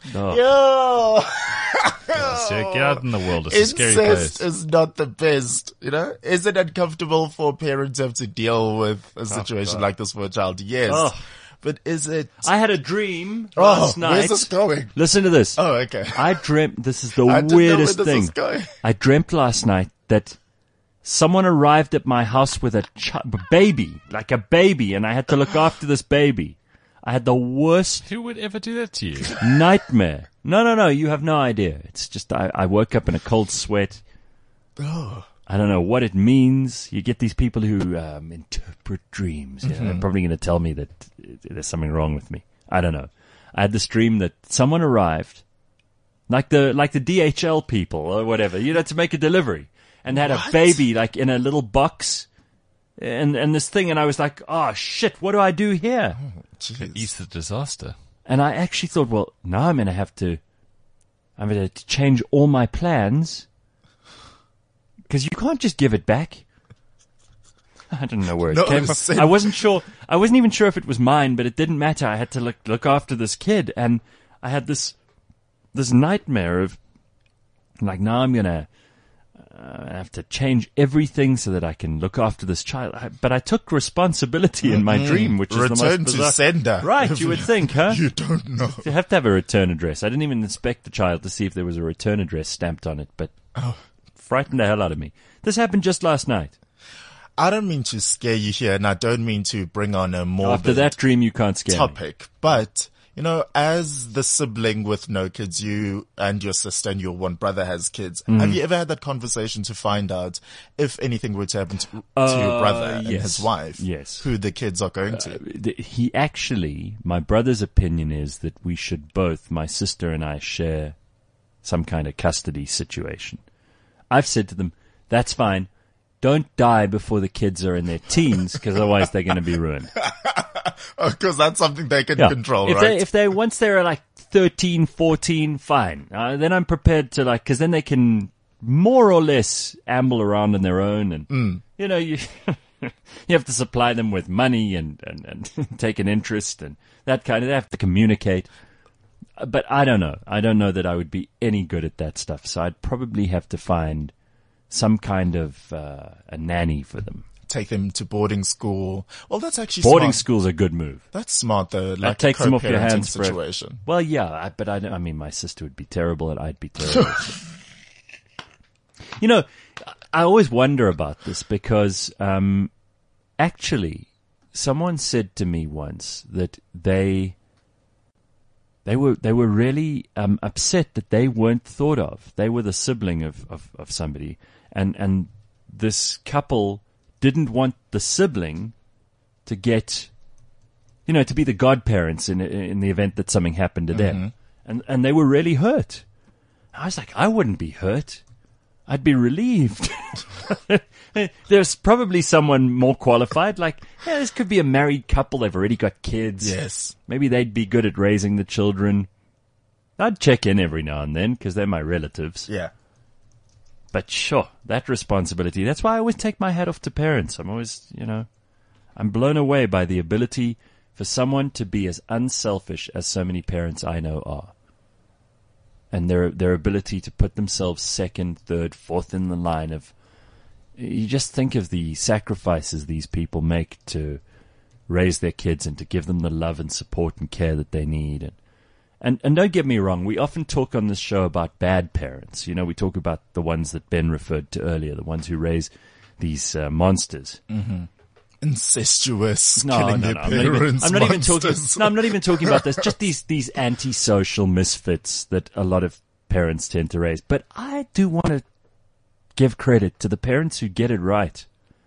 [SPEAKER 2] Oh.
[SPEAKER 3] Yo!
[SPEAKER 4] Yes, yeah, get out in the world. It's a scary
[SPEAKER 3] Incest
[SPEAKER 4] place.
[SPEAKER 3] is not the best, you know? Is it uncomfortable for parents to have to deal with a situation like this for a child? Yes.
[SPEAKER 2] Oh.
[SPEAKER 3] But is it...
[SPEAKER 2] I had a dream
[SPEAKER 3] Oh,
[SPEAKER 2] last night.
[SPEAKER 3] where's this going?
[SPEAKER 2] Listen to this.
[SPEAKER 3] Oh, okay.
[SPEAKER 2] I dreamt, this is the
[SPEAKER 3] I didn't know where
[SPEAKER 2] weirdest
[SPEAKER 3] this
[SPEAKER 2] thing.
[SPEAKER 3] was going.
[SPEAKER 2] I dreamt last night that someone arrived at my house with a ch- baby, like a baby, and I had to look after this baby. I had the worst
[SPEAKER 4] Who would ever do that to you?
[SPEAKER 2] nightmare. No, no, no, you have no idea. It's just, I, I woke up in a cold sweat.
[SPEAKER 3] Oh.
[SPEAKER 2] I don't know what it means. You get these people who um, interpret dreams. Yeah,
[SPEAKER 3] Mm-hmm.
[SPEAKER 2] They're probably going to tell me that there's something wrong with me. I don't know. I had this dream that someone arrived, like the like the D H L people or whatever, you know, to make a delivery, and had
[SPEAKER 3] What?
[SPEAKER 2] a baby like in a little box, and and this thing, and I was like, oh shit, what do I do here?
[SPEAKER 3] Jeez.
[SPEAKER 4] Ease the disaster.
[SPEAKER 2] And I actually thought, well, now I'm going to have to, I'm going to change all my plans. Because you can't just give it back. I don't know where it
[SPEAKER 3] No,
[SPEAKER 2] came from.
[SPEAKER 3] same.
[SPEAKER 2] I wasn't sure. I wasn't even sure if it was mine, but it didn't matter. I had to look look after this kid, and I had this this nightmare of like now I'm gonna uh, have to change everything so that I can look after this child. I, but I took responsibility in my dream, which is the most
[SPEAKER 3] Return to
[SPEAKER 2] bizarre.
[SPEAKER 3] sender.
[SPEAKER 2] Right, you would think, huh?
[SPEAKER 3] You don't know.
[SPEAKER 2] You have to have a return address. I didn't even inspect the child to see if there was a return address stamped on it, but
[SPEAKER 3] Oh.
[SPEAKER 2] frightened the hell out of me. This happened just last night.
[SPEAKER 3] I don't mean to scare you here, and I don't mean to bring on a morbid
[SPEAKER 2] After that dream, you can't scare me.
[SPEAKER 3] topic, but, you know, as the sibling with no kids, you and your sister and your one brother has kids,
[SPEAKER 2] Mm-hmm.
[SPEAKER 3] have you ever had that conversation to find out if anything were to happen to, to your
[SPEAKER 2] Uh,
[SPEAKER 3] brother and
[SPEAKER 2] yes.
[SPEAKER 3] his wife?
[SPEAKER 2] Yes.
[SPEAKER 3] Who the kids are going to?
[SPEAKER 2] The- He actually, my brother's opinion is that we should both, my sister and I, share some kind of custody situation. I've said to them, that's fine. Don't die before the kids are in their teens, because otherwise they're going to be ruined.
[SPEAKER 3] Because that's something they can
[SPEAKER 2] Yeah.
[SPEAKER 3] control,
[SPEAKER 2] if
[SPEAKER 3] right?
[SPEAKER 2] They, if they, once they're like thirteen, fourteen, fine. Uh, then I'm prepared to like, cause then they can more or less amble around on their own and,
[SPEAKER 3] Mm.
[SPEAKER 2] you know, you, you have to supply them with money and, and, and take an interest and that kind of, they have to communicate. Uh, But I don't know. I don't know that I would be any good at that stuff. So I'd probably have to find some kind of, uh, a nanny for them.
[SPEAKER 3] Take them to boarding school. Well, that's actually
[SPEAKER 2] Boarding
[SPEAKER 3] smart.
[SPEAKER 2] school's a good move.
[SPEAKER 3] That's smart, though. Like
[SPEAKER 2] That takes
[SPEAKER 3] a
[SPEAKER 2] them off your
[SPEAKER 3] co-parenting
[SPEAKER 2] hands for a-
[SPEAKER 3] situation.
[SPEAKER 2] Well, yeah, I, but I, don't- I mean, my sister would be terrible, and I'd be terrible. You know, I always wonder about this because, um, actually, someone said to me once that they they were they were really um, upset that they weren't thought of. They were the sibling of, of, of somebody, and and this couple didn't want the sibling to get, you know, to be the godparents in in the event that something happened to them, and and they were really hurt. I was like, I wouldn't be hurt. I'd be relieved. There's probably someone more qualified. Like, yeah, this could be a married couple. They've already got kids.
[SPEAKER 3] Yes.
[SPEAKER 2] Maybe they'd be good at raising the children. I'd check in every now and then because they're my relatives.
[SPEAKER 3] Yeah.
[SPEAKER 2] But sure, that responsibility. That's why I always take my hat off to parents. I'm always, you know, I'm blown away by the ability for someone to be as unselfish as so many parents I know are. And their their ability to put themselves second, third, fourth in the line of, you just think of the sacrifices these people make to raise their kids and to give them the love and support and care that they need. And and, and don't get me wrong, we often talk on this show about bad parents. You know, we talk about the ones that Ben referred to earlier, the ones who raise these uh, monsters.
[SPEAKER 3] Mm-hmm. Incestuous,
[SPEAKER 2] No,
[SPEAKER 3] killing
[SPEAKER 2] no,
[SPEAKER 3] their
[SPEAKER 2] no. I'm not even,
[SPEAKER 3] parents.
[SPEAKER 2] I'm not even talking.
[SPEAKER 3] monsters.
[SPEAKER 2] No, I'm not even talking about this. Just these these antisocial misfits that a lot of parents tend to raise. But I do want to give credit to the parents who get it right.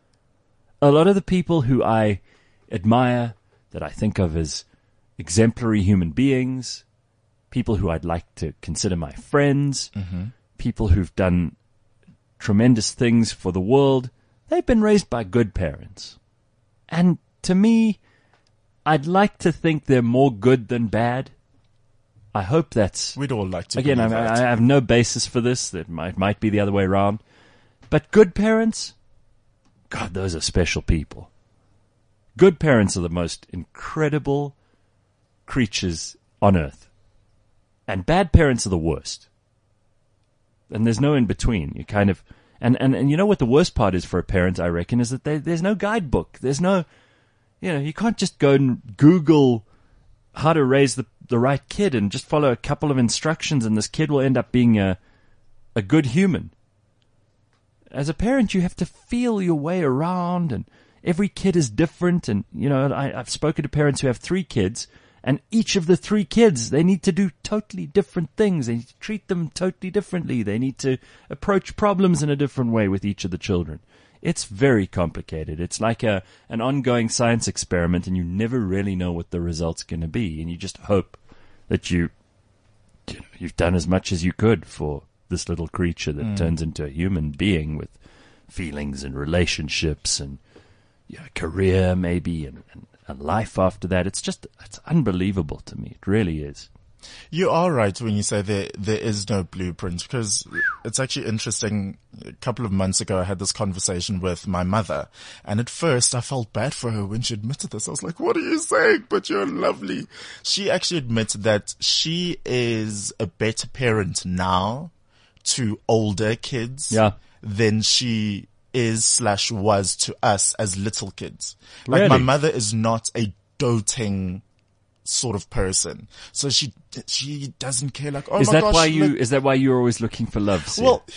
[SPEAKER 2] A lot of the people who I admire, that I think of as exemplary human beings, people who I'd like to consider my friends,
[SPEAKER 3] Mm-hmm.
[SPEAKER 2] people who've done tremendous things for the world, they've been raised by good parents. And to me, I'd like to think they're more good than bad. I hope that's...
[SPEAKER 3] We'd all like to
[SPEAKER 2] Again, I,
[SPEAKER 3] believe
[SPEAKER 2] I
[SPEAKER 3] that.
[SPEAKER 2] have no basis for this. That might might be the other way around. But good parents, God, those are special people. Good parents are the most incredible creatures on earth. And bad parents are the worst. And there's no in between. You kind of, and, and, and you know what the worst part is for a parent, I reckon, is that they, there's no guidebook. There's no, you know, you can't just go and Google how to raise the, the right kid and just follow a couple of instructions and this kid will end up being a, a good human. As a parent, you have to feel your way around, and every kid is different. And, you know, I, I've spoken to parents who have three kids, and each of the three kids, they need to do totally different things. They need to treat them totally differently. They need to approach problems in a different way with each of the children. It's very complicated. It's like a an ongoing science experiment, and you never really know what the result's going to be. And you just hope that you, you know, you've done as much as you could for this little creature that mm. turns into a human being with feelings and relationships and, you know, career maybe and, and a life after that. It's just, it's unbelievable to me. It really is.
[SPEAKER 3] You are right when you say there there is no blueprint, because it's actually interesting. A couple of months ago, I had this conversation with my mother, and at first I felt bad for her when she admitted this. I was like, what are you saying? But you're lovely. She actually admitted that she is a better parent now to older kids
[SPEAKER 2] yeah.
[SPEAKER 3] than she is slash was to us as little kids. Like
[SPEAKER 2] Really?
[SPEAKER 3] my mother is not a doting sort of person, so she she doesn't care. Like, oh
[SPEAKER 2] is
[SPEAKER 3] my
[SPEAKER 2] that
[SPEAKER 3] gosh,
[SPEAKER 2] why you?
[SPEAKER 3] like,
[SPEAKER 2] Is that why you're always looking for love? Sia?
[SPEAKER 3] well,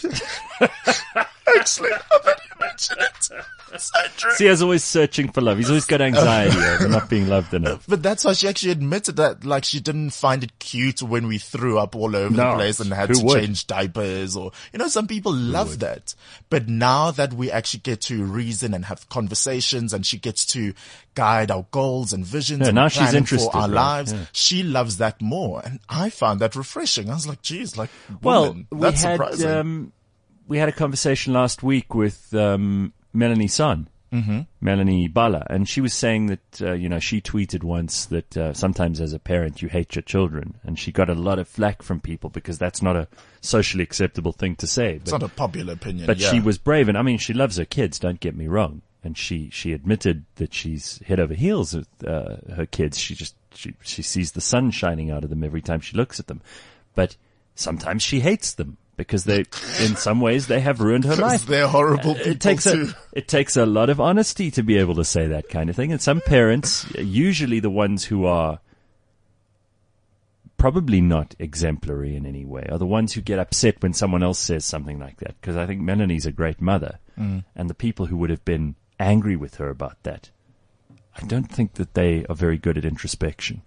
[SPEAKER 3] actually, I bet you mention it. So true.
[SPEAKER 2] Sia's always searching for love. He's always got anxiety over not being loved enough.
[SPEAKER 3] But that's why she actually admitted that, like, she didn't find it cute when we threw up all over
[SPEAKER 2] No,
[SPEAKER 3] the place and had
[SPEAKER 2] who
[SPEAKER 3] to
[SPEAKER 2] would?
[SPEAKER 3] change diapers, or, you know, some people love that. But now that we actually get to reason and have conversations, and she gets to guide our goals and visions
[SPEAKER 2] Yeah,
[SPEAKER 3] and
[SPEAKER 2] now she's
[SPEAKER 3] planning
[SPEAKER 2] interested,
[SPEAKER 3] for our
[SPEAKER 2] right?
[SPEAKER 3] lives,
[SPEAKER 2] Yeah.
[SPEAKER 3] she loves that more. And I found that refreshing. I was like, geez, like,
[SPEAKER 2] Well,
[SPEAKER 3] woman,
[SPEAKER 2] we
[SPEAKER 3] that's
[SPEAKER 2] had
[SPEAKER 3] surprising.
[SPEAKER 2] um, we had a conversation last week with um, Melanie Son,
[SPEAKER 3] mm-hmm.
[SPEAKER 2] Melanie Bala, and she was saying that uh, you know, she tweeted once that uh, sometimes as a parent you hate your children, and she got a lot of flack from people because that's not a socially acceptable thing to say.
[SPEAKER 3] It's
[SPEAKER 2] But,
[SPEAKER 3] not a popular opinion.
[SPEAKER 2] but
[SPEAKER 3] yeah.
[SPEAKER 2] she was brave, and I mean, she loves her kids. Don't get me wrong, and she she admitted that she's head over heels with uh, her kids. She just she she sees the sun shining out of them every time she looks at them, but sometimes she hates them because they, in some ways, they have ruined her life.
[SPEAKER 3] They're horrible
[SPEAKER 2] Uh,
[SPEAKER 3] people
[SPEAKER 2] It takes
[SPEAKER 3] too.
[SPEAKER 2] a it takes a lot of honesty to be able to say that kind of thing. And some parents, usually the ones who are probably not exemplary in any way, are the ones who get upset when someone else says something like that. Because I think Melanie's a great mother,
[SPEAKER 3] Mm.
[SPEAKER 2] and the people who would have been angry with her about that, I don't think that they are very good at introspection.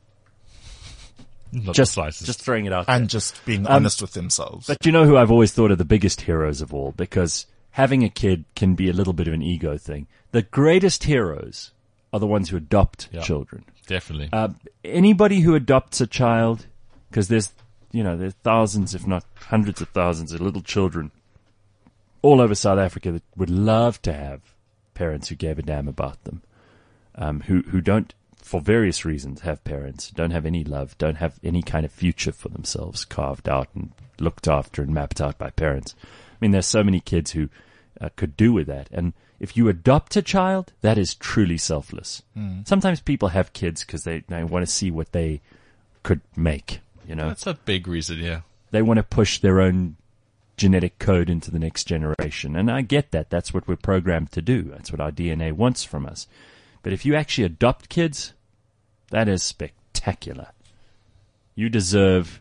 [SPEAKER 4] Not
[SPEAKER 2] Just
[SPEAKER 4] the slightest.
[SPEAKER 2] just throwing it out.
[SPEAKER 3] And just being
[SPEAKER 2] Um,
[SPEAKER 3] honest with themselves.
[SPEAKER 2] But you know who I've always thought are the biggest heroes of all? Because having a kid can be a little bit of an ego thing. The greatest heroes are the ones who adopt
[SPEAKER 4] Yeah.
[SPEAKER 2] children.
[SPEAKER 4] Definitely.
[SPEAKER 2] Uh, anybody who adopts a child, because there's, you know, there's thousands, if not hundreds of thousands of little children all over South Africa that would love to have parents who gave a damn about them, um, who, who don't, for various reasons, have parents, don't have any love, don't have any kind of future for themselves carved out and looked after and mapped out by parents. I mean, there's so many kids who uh, could do with that. And if you adopt a child, that is truly selfless.
[SPEAKER 3] Mm.
[SPEAKER 2] Sometimes people have kids because they, they want to see what they could make, you know.
[SPEAKER 4] That's a big reason, yeah.
[SPEAKER 2] They want to push their own genetic code into the next generation. And I get that. That's what we're programmed to do. That's what our D N A wants from us. But if you actually adopt kids, that is spectacular. You deserve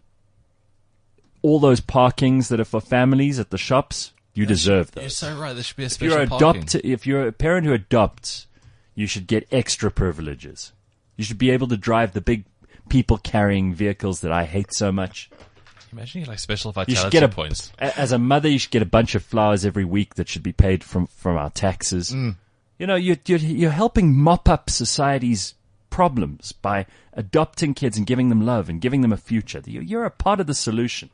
[SPEAKER 2] all those parkings that are for families at the shops. You deserve
[SPEAKER 4] You're
[SPEAKER 2] those.
[SPEAKER 4] so right. There should be a
[SPEAKER 2] If
[SPEAKER 4] special
[SPEAKER 2] you're
[SPEAKER 4] parking.
[SPEAKER 2] adopt, if you're a parent who adopts, you should get extra privileges. You should be able to drive the big people carrying vehicles that I hate so much.
[SPEAKER 4] Imagine you like special
[SPEAKER 2] You
[SPEAKER 4] vitality
[SPEAKER 2] should get a,
[SPEAKER 4] points.
[SPEAKER 2] a- as a mother, you should get a bunch of flowers every week that should be paid from, from our taxes.
[SPEAKER 3] Mm.
[SPEAKER 2] You know, you're, you're, you're helping mop up society's problems by adopting kids and giving them love and giving them a future. You're, you're a part of the solution.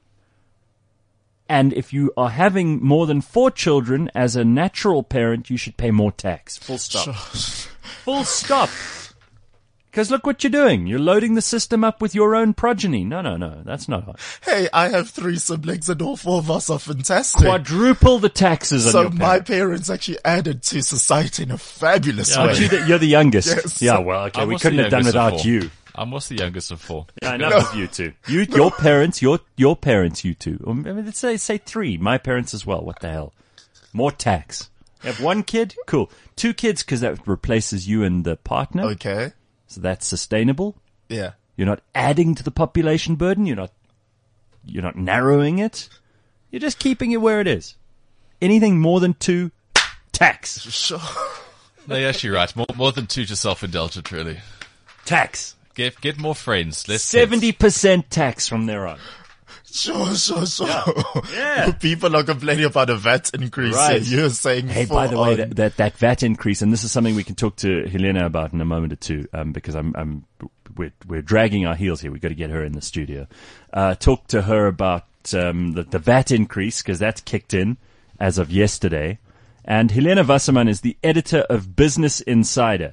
[SPEAKER 2] And if you are having more than four children as a natural parent, you should pay more tax. Full stop. Full stop. Because look what you're doing. You're loading the system up with your own progeny. No, no, no. That's not right.
[SPEAKER 3] Hey, I have three siblings and all four of us are fantastic.
[SPEAKER 2] Quadruple the taxes on
[SPEAKER 3] so
[SPEAKER 2] your
[SPEAKER 3] my
[SPEAKER 2] parents.
[SPEAKER 3] parents actually added to society in a fabulous
[SPEAKER 2] Aren't
[SPEAKER 3] way.
[SPEAKER 2] you the, you're the youngest.
[SPEAKER 3] Yes.
[SPEAKER 2] Yeah, well, okay.
[SPEAKER 4] I've
[SPEAKER 2] We
[SPEAKER 4] also
[SPEAKER 2] couldn't have done
[SPEAKER 4] youngest of
[SPEAKER 2] without
[SPEAKER 4] four.
[SPEAKER 2] you.
[SPEAKER 4] I'm also the youngest of four.
[SPEAKER 2] Yeah, enough of you two. You, your parents, your your parents, you two. I mean, let's say say three. My parents as well. What the hell? More tax. You have one kid, cool. Two kids because that replaces you and the partner.
[SPEAKER 3] Okay.
[SPEAKER 2] So that's sustainable.
[SPEAKER 3] Yeah.
[SPEAKER 2] You're not adding to the population burden. You're not. You're not narrowing it. You're just keeping it where it is. Anything more than two, tax.
[SPEAKER 3] Sure.
[SPEAKER 4] No, you're actually right. More more than two to self-indulgent, really.
[SPEAKER 2] Tax.
[SPEAKER 4] Get get more friends. Less
[SPEAKER 2] Seventy percent tax from there on.
[SPEAKER 3] Sure, sure, sure.
[SPEAKER 2] Yeah. Yeah.
[SPEAKER 3] People are complaining about a V A T increase.
[SPEAKER 2] Right.
[SPEAKER 3] And you're saying,
[SPEAKER 2] hey, by the way,
[SPEAKER 3] on.
[SPEAKER 2] that, that that V A T increase, and this is something we can talk to Helena about in a moment or two, um, because I'm I'm we're we're dragging our heels here. We've got to get her in the studio. Uh, talk to her about um the, the V A T increase because that's kicked in as of yesterday. And Helena Wasserman is the editor of Business Insider.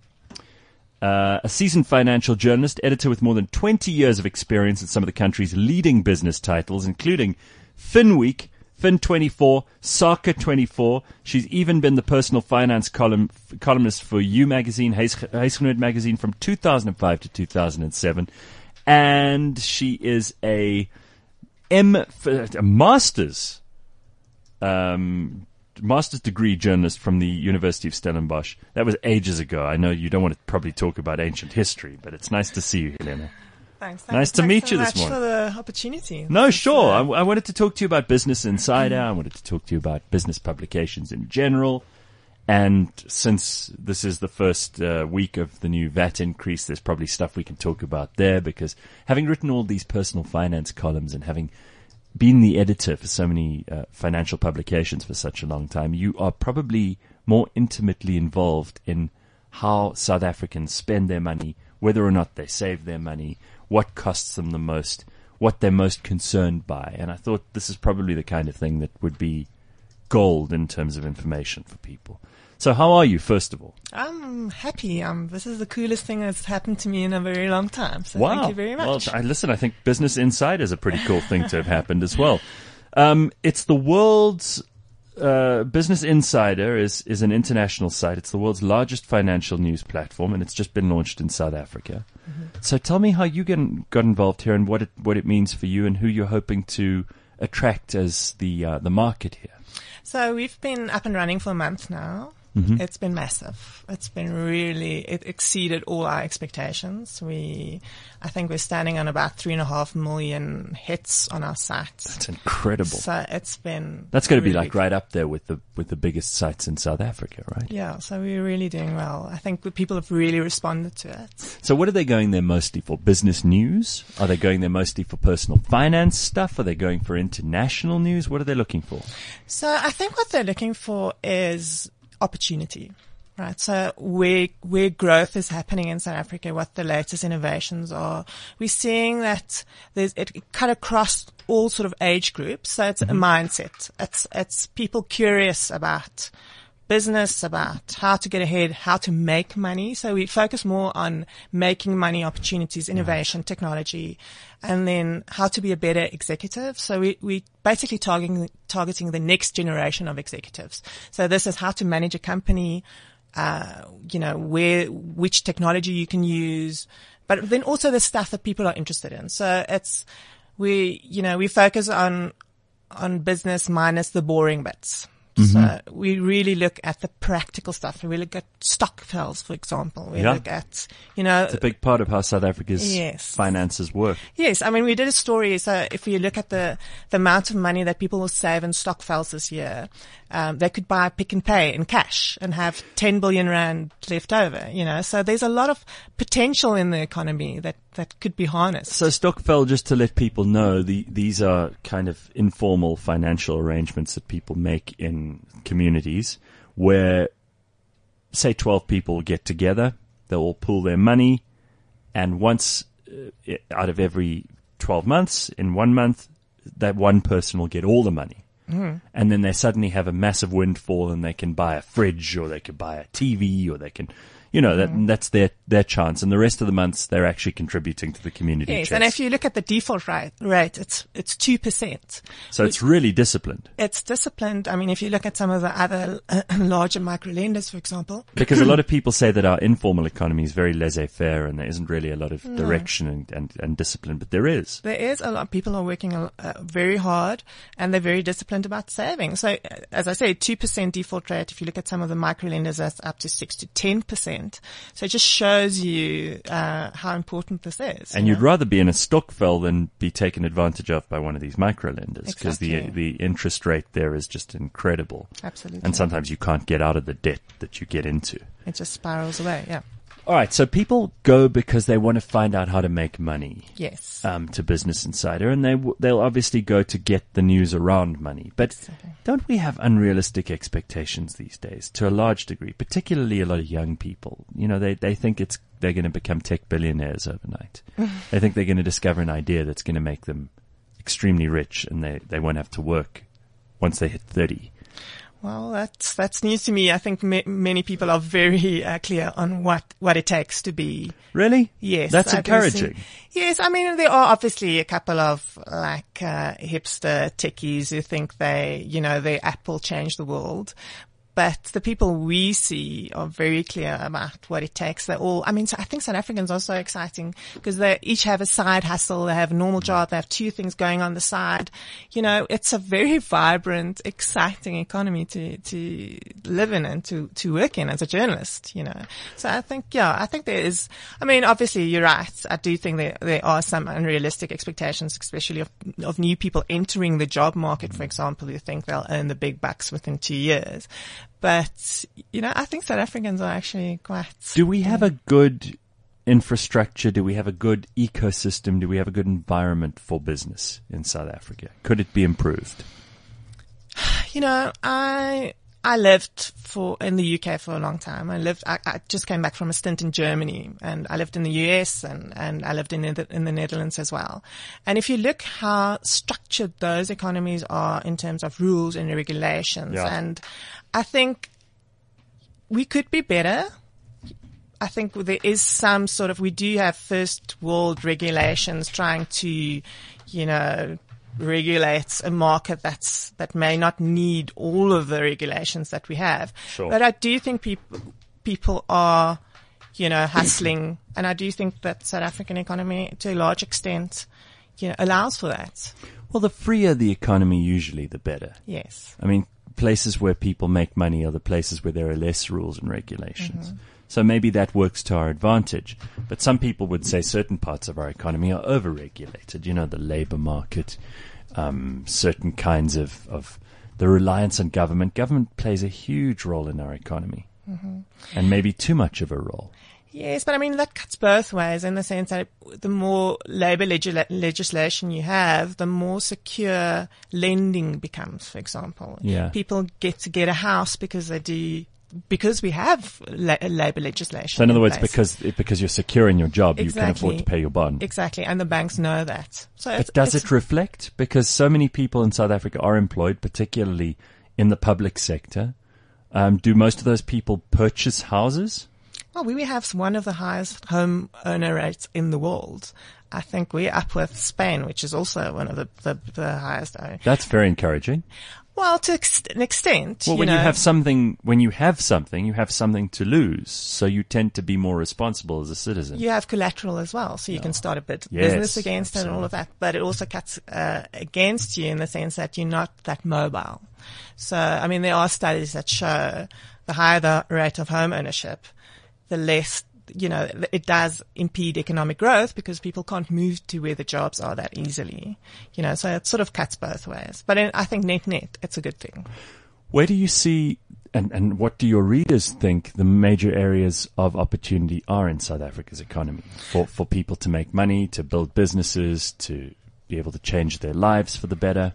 [SPEAKER 2] Uh, a seasoned financial journalist, editor with more than twenty years of experience at some of the country's leading business titles, including FinWeek, Fin twenty-four, Saka twenty-four. She's even been the personal finance column, columnist for You Magazine, Huisgenoot Magazine from two thousand five to two thousand seven. And she is a M, a master's, um, master's degree journalist from the University of Stellenbosch. That was ages ago. I know you don't want to probably talk about ancient history, but it's nice to see you, Helena.
[SPEAKER 10] Thanks. thanks
[SPEAKER 2] Nice to
[SPEAKER 10] thanks
[SPEAKER 2] meet
[SPEAKER 10] so
[SPEAKER 2] you this
[SPEAKER 10] much
[SPEAKER 2] morning.
[SPEAKER 10] for the opportunity.
[SPEAKER 2] No,
[SPEAKER 10] It's,
[SPEAKER 2] sure.
[SPEAKER 10] uh,
[SPEAKER 2] I, I wanted to talk to you about Business Insider. I wanted to talk to you about business publications in general. And since this is the first uh, week of the new V A T increase, there's probably stuff we can talk about there because having written all these personal finance columns and having been the editor for so many uh, financial publications for such a long time, you are probably more intimately involved in how South Africans spend their money, whether or not they save their money, what costs them the most, what they're most concerned by. And I thought this is probably the kind of thing that would be gold in terms of information for people. So how are you, first of all?
[SPEAKER 10] I'm happy. Um, this is the coolest thing that's happened to me in a very long time. So
[SPEAKER 2] Wow.
[SPEAKER 10] thank you very much.
[SPEAKER 2] Well, I, listen, I think Business Insider is a pretty cool thing to have happened as well. Um, it's the world's uh, Business Insider is is an international site. It's the world's largest financial news platform, and it's just been launched in South Africa. Mm-hmm. So tell me how you get, got involved here and what it what it means for you and who you're hoping to attract as the uh, the market here.
[SPEAKER 10] So we've been up and running for a month now.
[SPEAKER 2] Mm-hmm.
[SPEAKER 10] It's been massive. It's been really, it exceeded all our expectations. We, I think we're standing on about three and a half million hits on our site.
[SPEAKER 2] That's incredible.
[SPEAKER 10] So it's been.
[SPEAKER 2] That's going to
[SPEAKER 10] really
[SPEAKER 2] be like
[SPEAKER 10] big.
[SPEAKER 2] right up there with the with the biggest sites in South Africa, right?
[SPEAKER 10] Yeah, so we're really doing well. I think the people have really responded to it.
[SPEAKER 2] So what are they going there mostly for? Business news? Are they going there mostly for personal finance stuff? Are they going for international news? What are they looking for?
[SPEAKER 10] So I think what they're looking for is opportunity, right? So where, where growth is happening in South Africa, what the latest innovations are. We're seeing that there's, it cut across all sort of age groups. So it's mm-hmm. a mindset. It's, it's people curious about business, about how to get ahead, how to make money. So we focus more on making money opportunities, innovation, technology, and then how to be a better executive. So we, we basically targeting, targeting the next generation of executives. So this is how to manage a company, uh, you know, where, which technology you can use, but then also the stuff that people are interested in. So it's, we, you know, we focus on, on business minus the boring bits. Mm-hmm. So we really look at the practical stuff. We look at stokvels, for example. We
[SPEAKER 2] yeah.
[SPEAKER 10] look at, you know.
[SPEAKER 2] It's a big part of how South Africa's
[SPEAKER 10] yes.
[SPEAKER 2] finances work.
[SPEAKER 10] Yes. I mean, we did a story. So if you look at the, the amount of money that people will save in stokvels this year, um, they could buy Pick n Pay in cash and have ten billion rand left over, you know. So there's a lot of potential in the economy that, that could be harnessed.
[SPEAKER 2] So Stokvel, just to let people know, the, these are kind of informal financial arrangements that people make in communities where, say, twelve people get together, they'll all pool their money, and once uh, out of every twelve months, in one month, that one person will get all the money. Mm. And then they suddenly have a massive windfall and they can buy a fridge or they can buy a T V or they can, you know, that that's their, their chance. And the rest of the months, they're actually contributing to the community
[SPEAKER 10] Yes,
[SPEAKER 2] chest.
[SPEAKER 10] and if you look at the default rate, rate it's it's two percent.
[SPEAKER 2] So it's really disciplined.
[SPEAKER 10] It's disciplined. I mean, if you look at some of the other uh, larger micro-lenders, for example.
[SPEAKER 2] Because a lot of people say that our informal economy is very laissez-faire and there isn't really a lot of
[SPEAKER 10] No.
[SPEAKER 2] direction and, and, and discipline, but there is.
[SPEAKER 10] There is a lot. People are working uh, very hard and they're very disciplined about saving. So, uh, as I say, two percent default rate. If you look at some of the micro-lenders, that's up to six to ten percent. So it just shows you uh, how important this is.
[SPEAKER 2] And
[SPEAKER 10] you
[SPEAKER 2] you'd
[SPEAKER 10] know?
[SPEAKER 2] rather be in a Stokvel than be taken advantage of by one of these micro-lenders because
[SPEAKER 10] Exactly.
[SPEAKER 2] the, the interest rate there is just incredible.
[SPEAKER 10] Absolutely.
[SPEAKER 2] And sometimes you can't get out of the debt that you get into.
[SPEAKER 10] It just spirals away, yeah.
[SPEAKER 2] All right, so people go because they want to find out how to make money.
[SPEAKER 10] Yes.
[SPEAKER 2] Um, to Business Insider, and they w- they'll obviously go to get the news around money. But
[SPEAKER 10] Exactly.
[SPEAKER 2] don't we have unrealistic expectations these days, to a large degree? Particularly a lot of young people. You know, they they think it's they're going to become tech billionaires overnight. They think they're going to discover an idea that's going to make them extremely rich, and they they won't have to work once they hit thirty.
[SPEAKER 10] Well, that's that's news to me. I think ma- many people are very uh, clear on what, what it takes to be.
[SPEAKER 2] Really?
[SPEAKER 10] Yes.
[SPEAKER 2] That's
[SPEAKER 10] I do see-
[SPEAKER 2] encouraging.
[SPEAKER 10] Yes, I mean, there are obviously a couple of like uh, hipster techies who think they, you know, their app will change the world. But the people we see are very clear about what it takes. They're all, I mean, so I think South Africans are so exciting because they each have a side hustle. They have a normal job. They have two things going on the side. You know, it's a very vibrant, exciting economy to, to live in and to, to work in as a journalist, you know. So I think, yeah, I think there is, I mean, obviously you're right. I do think there, there are some unrealistic expectations, especially of, of new people entering the job market, for example, who think they'll earn the big bucks within two years. But, you know, I think South Africans are actually quite...
[SPEAKER 2] Do we have a good infrastructure? Do we have a good ecosystem? Do we have a good environment for business in South Africa? Could it be improved?
[SPEAKER 10] You know, I... I lived for in the U K for a long time. I lived. I, I just came back from a stint in Germany, and I lived in the U S and and I lived in the, in the Netherlands as well. And if you look how structured those economies are in terms of rules and regulations,
[SPEAKER 2] Yeah.
[SPEAKER 10] and I think we could be better. I think there is some sort of we do have first world regulations trying to, you know, regulates a market that's that may not need all of the regulations that we have.
[SPEAKER 2] Sure.
[SPEAKER 10] But I do think people people are, you know, hustling, and I do think that South African economy, to a large extent, you know, allows for that.
[SPEAKER 2] Well, the freer the economy, usually the better.
[SPEAKER 10] Yes.
[SPEAKER 2] I mean, places where people make money are the places where there are less rules and regulations.
[SPEAKER 10] Mm-hmm.
[SPEAKER 2] So maybe that works to our advantage. But some people would say certain parts of our economy are overregulated. You know, the labor market, um, certain kinds of, of the reliance on government. Government plays a huge role in our economy,
[SPEAKER 10] Mm-hmm.
[SPEAKER 2] and maybe too much of a role.
[SPEAKER 10] Yes, but I mean, that cuts both ways in the sense that the more labor legis- legislation you have, the more secure lending becomes, for example.
[SPEAKER 2] Yeah.
[SPEAKER 10] People get to get a house because they do, because we have la- labor legislation.
[SPEAKER 2] So in other words,
[SPEAKER 10] place.
[SPEAKER 2] because because you're secure in your job, you can
[SPEAKER 10] Exactly.
[SPEAKER 2] afford to pay your bond.
[SPEAKER 10] Exactly, and the banks know that. So it's,
[SPEAKER 2] But does
[SPEAKER 10] it's,
[SPEAKER 2] it reflect? Because so many people in South Africa are employed, particularly in the public sector. Um, do most of those people purchase houses?
[SPEAKER 10] Well, we have one of the highest home owner rates in the world. I think we're up with Spain, which is also one of the, the, the highest.
[SPEAKER 2] That's very encouraging.
[SPEAKER 10] Well, to ex- an extent.
[SPEAKER 2] Well,
[SPEAKER 10] you
[SPEAKER 2] when
[SPEAKER 10] know,
[SPEAKER 2] you have something, when you have something, you have something to lose. So you tend to be more responsible as a citizen.
[SPEAKER 10] you have collateral as well, so you can start a bit
[SPEAKER 2] Yes,
[SPEAKER 10] business against it and all of that. But it also cuts uh, against you in the sense that you're not that mobile. So, I mean, there are studies that show the higher the rate of home ownership, the less, you know, it does impede economic growth because people can't move to where the jobs are that easily. You know, so it sort of cuts both ways. But in, I think net net, it's a good thing.
[SPEAKER 2] Where do you see, and, and what do your readers think the major areas of opportunity are in South Africa's economy for, for people to make money, to build businesses, to be able to change their lives for the better?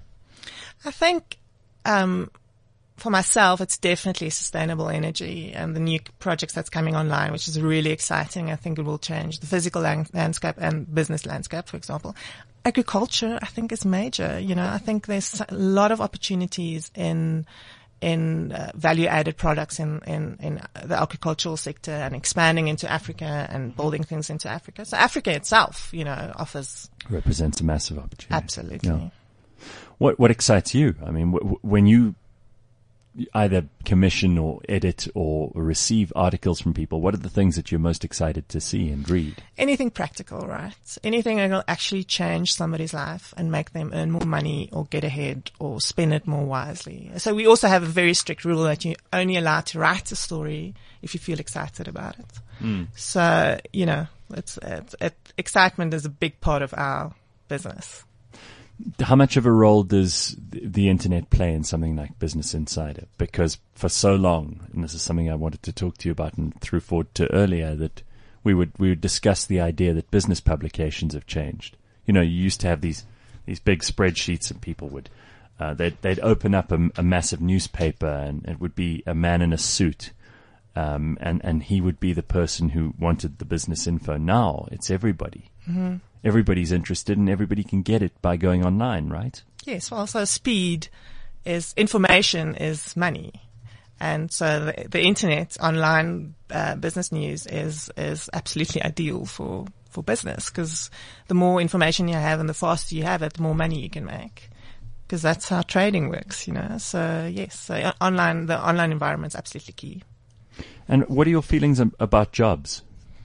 [SPEAKER 10] I think, um, for myself, it's definitely sustainable energy and the new projects that's coming online, which is really exciting. I think it will change the physical lang- landscape and business landscape, for example. Agriculture, I think, is major. You know, I think there's a lot of opportunities in in uh, value-added products in, in, in the agricultural sector and expanding into Africa and building things into Africa. So Africa itself, you know, offers...
[SPEAKER 2] Represents a massive opportunity.
[SPEAKER 10] Absolutely.
[SPEAKER 2] Yeah. What, what excites you? I mean, w- when you either commission or edit or receive articles from people, what are the things that you're most excited to see and read?
[SPEAKER 10] Anything practical, right? Anything that will actually change somebody's life and make them earn more money or get ahead or spend it more wisely. So we also have a very strict rule that you're only allowed to write a story if you feel excited about it. Mm. So, you know, it's, it's, it, excitement is a big part of our business.
[SPEAKER 2] How much of a role does the internet play in something like Business Insider? Because for so long, and this is something I wanted to talk to you about and threw forward to earlier, that we would we would discuss the idea that business publications have changed. You know, you used to have these these big spreadsheets, and people would uh, they'd they'd open up a, a massive newspaper, and it would be a man in a suit, um, and and he would be the person who wanted the business info. Now it's everybody. Mm-hmm. Everybody's interested and everybody can get it by going online, right?
[SPEAKER 10] Yes. Well, so speed is, information is money. And so the, the internet, online uh, business news is, is absolutely ideal for, for business, because the more information you have and the faster you have it, the more money you can make. Because that's how trading works, you know. So yes, so online, the online environment is absolutely key.
[SPEAKER 2] And what are your feelings about jobs?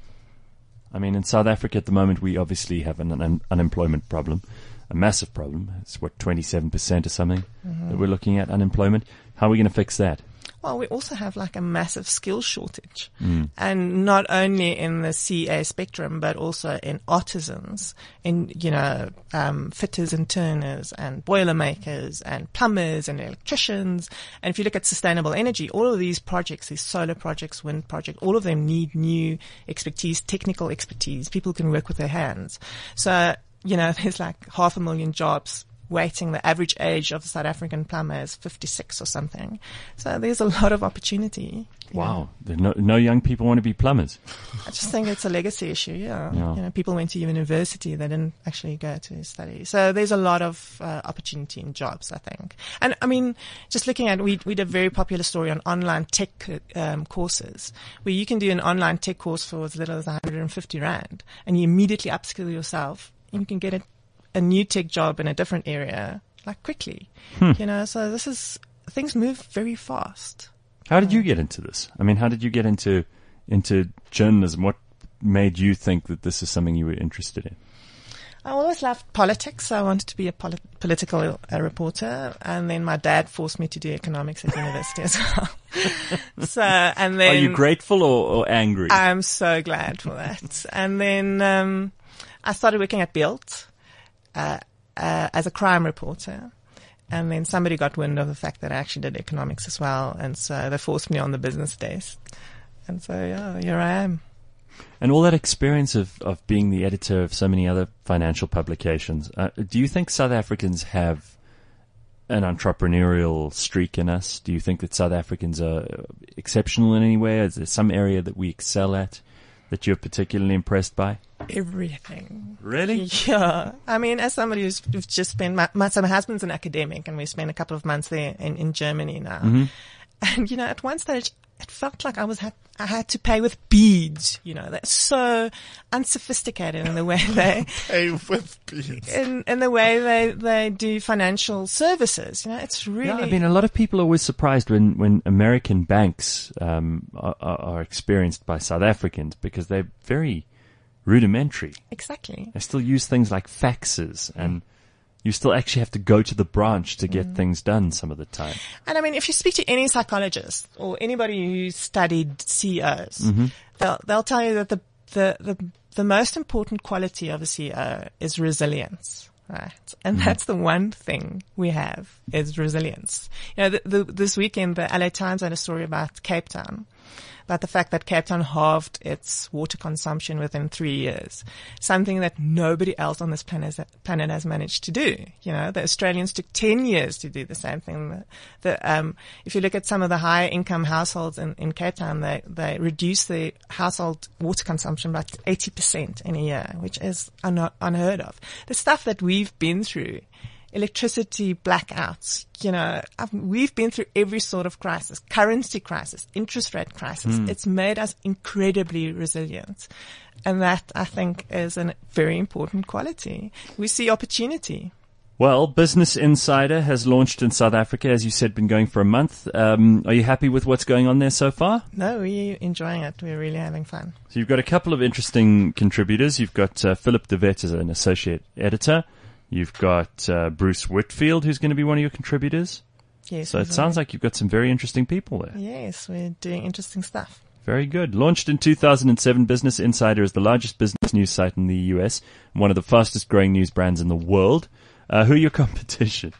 [SPEAKER 2] I mean, in South Africa at the moment, we obviously have an, an unemployment problem, a massive problem. It's what, twenty-seven percent or something mm-hmm. that we're looking at unemployment. How are we going to fix that?
[SPEAKER 10] Well, we also have like a massive skill shortage, mm. and not only in the C A spectrum, but also in artisans, in, you know, um, fitters and turners and boiler makers and plumbers and electricians. And if you look at sustainable energy, all of these projects, these solar projects, wind projects, all of them need new expertise, technical expertise. People can work with their hands. So, you know, there's like half a million jobs waiting. The average age of the South African plumber is fifty-six or something. So there's a lot of opportunity.
[SPEAKER 2] Wow. There no, no young people want to be plumbers.
[SPEAKER 10] I just think it's a legacy issue, yeah. yeah. You know, people went to university, they didn't actually go to study. So there's a lot of uh, opportunity in jobs, I think. And I mean, just looking at, we, we did a very popular story on online tech um, courses, where you can do an online tech course for as little as one hundred fifty rand, and you immediately upskill yourself, and you can get it a new tech job in a different area, like quickly, hmm. you know, so this is, things move very fast.
[SPEAKER 2] How did you get into this? I mean, how did you get into, into journalism? What made you think that this is something you were interested in?
[SPEAKER 10] I always loved politics. I wanted to be a polit- political uh, reporter, and then my dad forced me to do economics at university as well. So, and then.
[SPEAKER 2] Are you grateful or, or angry?
[SPEAKER 10] I'm so glad for that. And then, um, I started working at Beeld. Uh, uh, as a crime reporter. And then somebody got wind of the fact that I actually did economics as well. And so they forced me on the business desk. And so, yeah, here I am.
[SPEAKER 2] And all that experience of, of being the editor of so many other financial publications, uh, do you think South Africans have an entrepreneurial streak in us? Do you think that South Africans are exceptional in any way? Is there some area that we excel at that you're particularly impressed by?
[SPEAKER 10] Everything.
[SPEAKER 2] Really?
[SPEAKER 10] Yeah. I mean, as somebody who's, who's just spent, my, my, so my husband's an academic, and we spent a couple of months there in, in Germany now. Mm-hmm. And, you know, at one stage, it felt like I was, ha- I had to pay with beads, you know, they're so unsophisticated in the way they
[SPEAKER 3] pay with beads.
[SPEAKER 10] In, in the way they, they do financial services. You know, it's really.
[SPEAKER 2] Yeah, I mean, a lot of people are always surprised when, when American banks, um, are, are experienced by South Africans, because they're very rudimentary.
[SPEAKER 10] Exactly.
[SPEAKER 2] They still use things like faxes, and you still actually have to go to the branch to get mm. things done some of the time.
[SPEAKER 10] And I mean, if you speak to any psychologist or anybody who studied C E Os, mm-hmm. they'll, they'll tell you that the, the, the, the most important quality of a C E O is resilience. Right. And mm-hmm. that's the one thing we have, is resilience. You know, the, the, this weekend, the L A Times had a story about Cape Town, about the fact that Cape Town halved its water consumption within three years. Something that nobody else on this planet, planet has managed to do. You know, the Australians took ten years to do the same thing. The, the, um, if you look at some of the higher income households in, in Cape Town, they, they reduce their household water consumption by eighty percent in a year, which is un- unheard of. The stuff that we've been through electricity blackouts. You know, I've, we've been through every sort of crisis, currency crisis, interest rate crisis.
[SPEAKER 2] Mm.
[SPEAKER 10] It's made us incredibly resilient. And that, I think, is a very important quality. We see opportunity.
[SPEAKER 2] Well, Business Insider has launched in South Africa, as you said, been going for a month. Um, are you happy with what's going on there so far?
[SPEAKER 10] No, we're enjoying it. We're really having fun.
[SPEAKER 2] So you've got a couple of interesting contributors. You've got uh, Philip de Wet as an associate editor. You've got uh, Bruce Whitfield, who's going to be one of your contributors.
[SPEAKER 10] Yes.
[SPEAKER 2] So it sounds like you've got some very interesting people there.
[SPEAKER 10] Yes, we're doing interesting stuff.
[SPEAKER 2] Very good. Launched in two thousand seven, Business Insider is the largest business news site in the U S, and one of the fastest growing news brands in the world. Uh, who are your competition?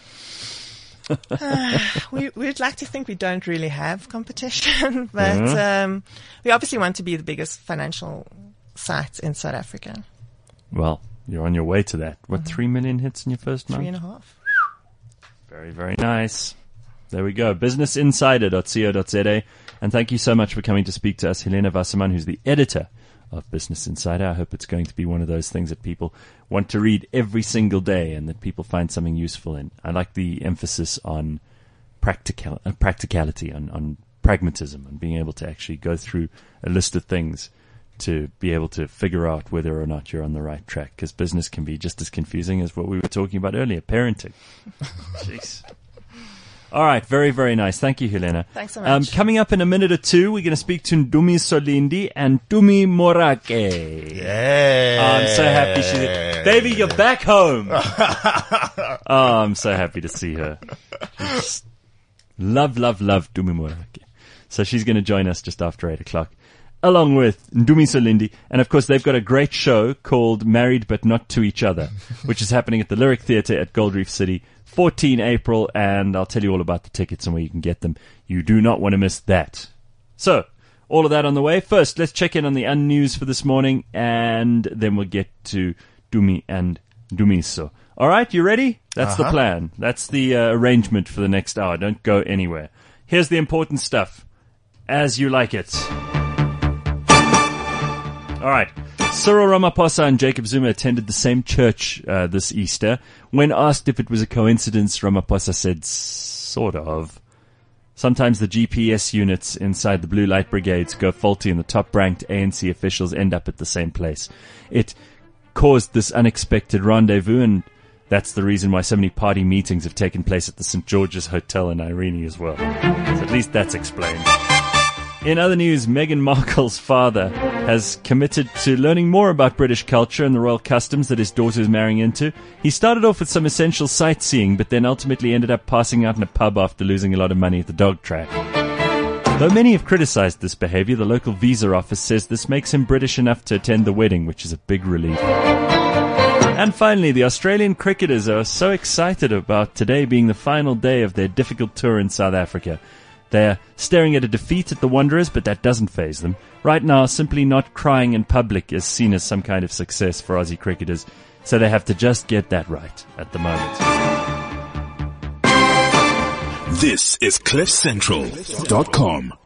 [SPEAKER 10] uh, we, we'd like to think we don't really have competition, but
[SPEAKER 2] Yeah.
[SPEAKER 10] um, we obviously want to be the biggest financial site in South Africa.
[SPEAKER 2] Well, you're on your way to that. What,
[SPEAKER 10] Mm-hmm.
[SPEAKER 2] three million hits in your first month?
[SPEAKER 10] Three and a half.
[SPEAKER 2] Very, very nice. There we go. business insider dot co dot z a. And thank you so much for coming to speak to us, Helena Wasserman, who's the editor of Business Insider. I hope it's going to be one of those things that people want to read every single day and that people find something useful in. I like the emphasis on practical, uh, practicality, on, on pragmatism, and being able to actually go through a list of things to be able to figure out whether or not you're on the right track. Because business can be just as confusing as what we were talking about earlier, parenting. Jeez. All right, very, very nice. Thank you, Helena.
[SPEAKER 10] Thanks so much.
[SPEAKER 2] Um, coming up in a minute or two, we're going to speck to Ndumi Solindi and Tumi Morake.
[SPEAKER 3] Yeah.
[SPEAKER 2] Oh, I'm so happy she's here. Baby, you're back home. Oh, I'm so happy to see her. She's love, love, love Tumi Morake. So she's going to join us just after eight o'clock, along with Ndumi Solindi. And of course, they've got a great show called Married But Not to Each Other, which is happening at the Lyric Theatre at Gold Reef City, fourteenth of April, and I'll tell you all about the tickets and where you can get them. You do not want to miss that. So, all of that on the way. First, let's check in on the unnews for this morning, and then we'll get to Dumi and Dumiso. All right, you ready? That's
[SPEAKER 3] Uh-huh.
[SPEAKER 2] the plan. That's the uh, arrangement for the next hour. Don't go anywhere. Here's the important stuff, as you like it. All right. Cyril Ramaphosa and Jacob Zuma attended the same church uh, this Easter. When asked if it was a coincidence, Ramaphosa said, sort of. Sometimes the G P S units inside the blue light brigades go faulty and the top-ranked A N C officials end up at the same place. It caused this unexpected rendezvous, and that's the reason why so many party meetings have taken place at the Saint George's Hotel in Irene as well. So at least that's explained. In other news, Meghan Markle's father has committed to learning more about British culture and the royal customs that his daughter is marrying into. He started off with some essential sightseeing, but then ultimately ended up passing out in a pub after losing a lot of money at the dog track. Though many have criticized this behavior, the local visa office says this makes him British enough to attend the wedding, which is a big relief. And finally, the Australian cricketers are so excited about today being the final day of their difficult tour in South Africa. They're staring at a defeat at the Wanderers, but that doesn't faze them. Right now, simply not crying in public is seen as some kind of success for Aussie cricketers, so they have to just get that right at the moment.
[SPEAKER 1] This is cliff central dot com.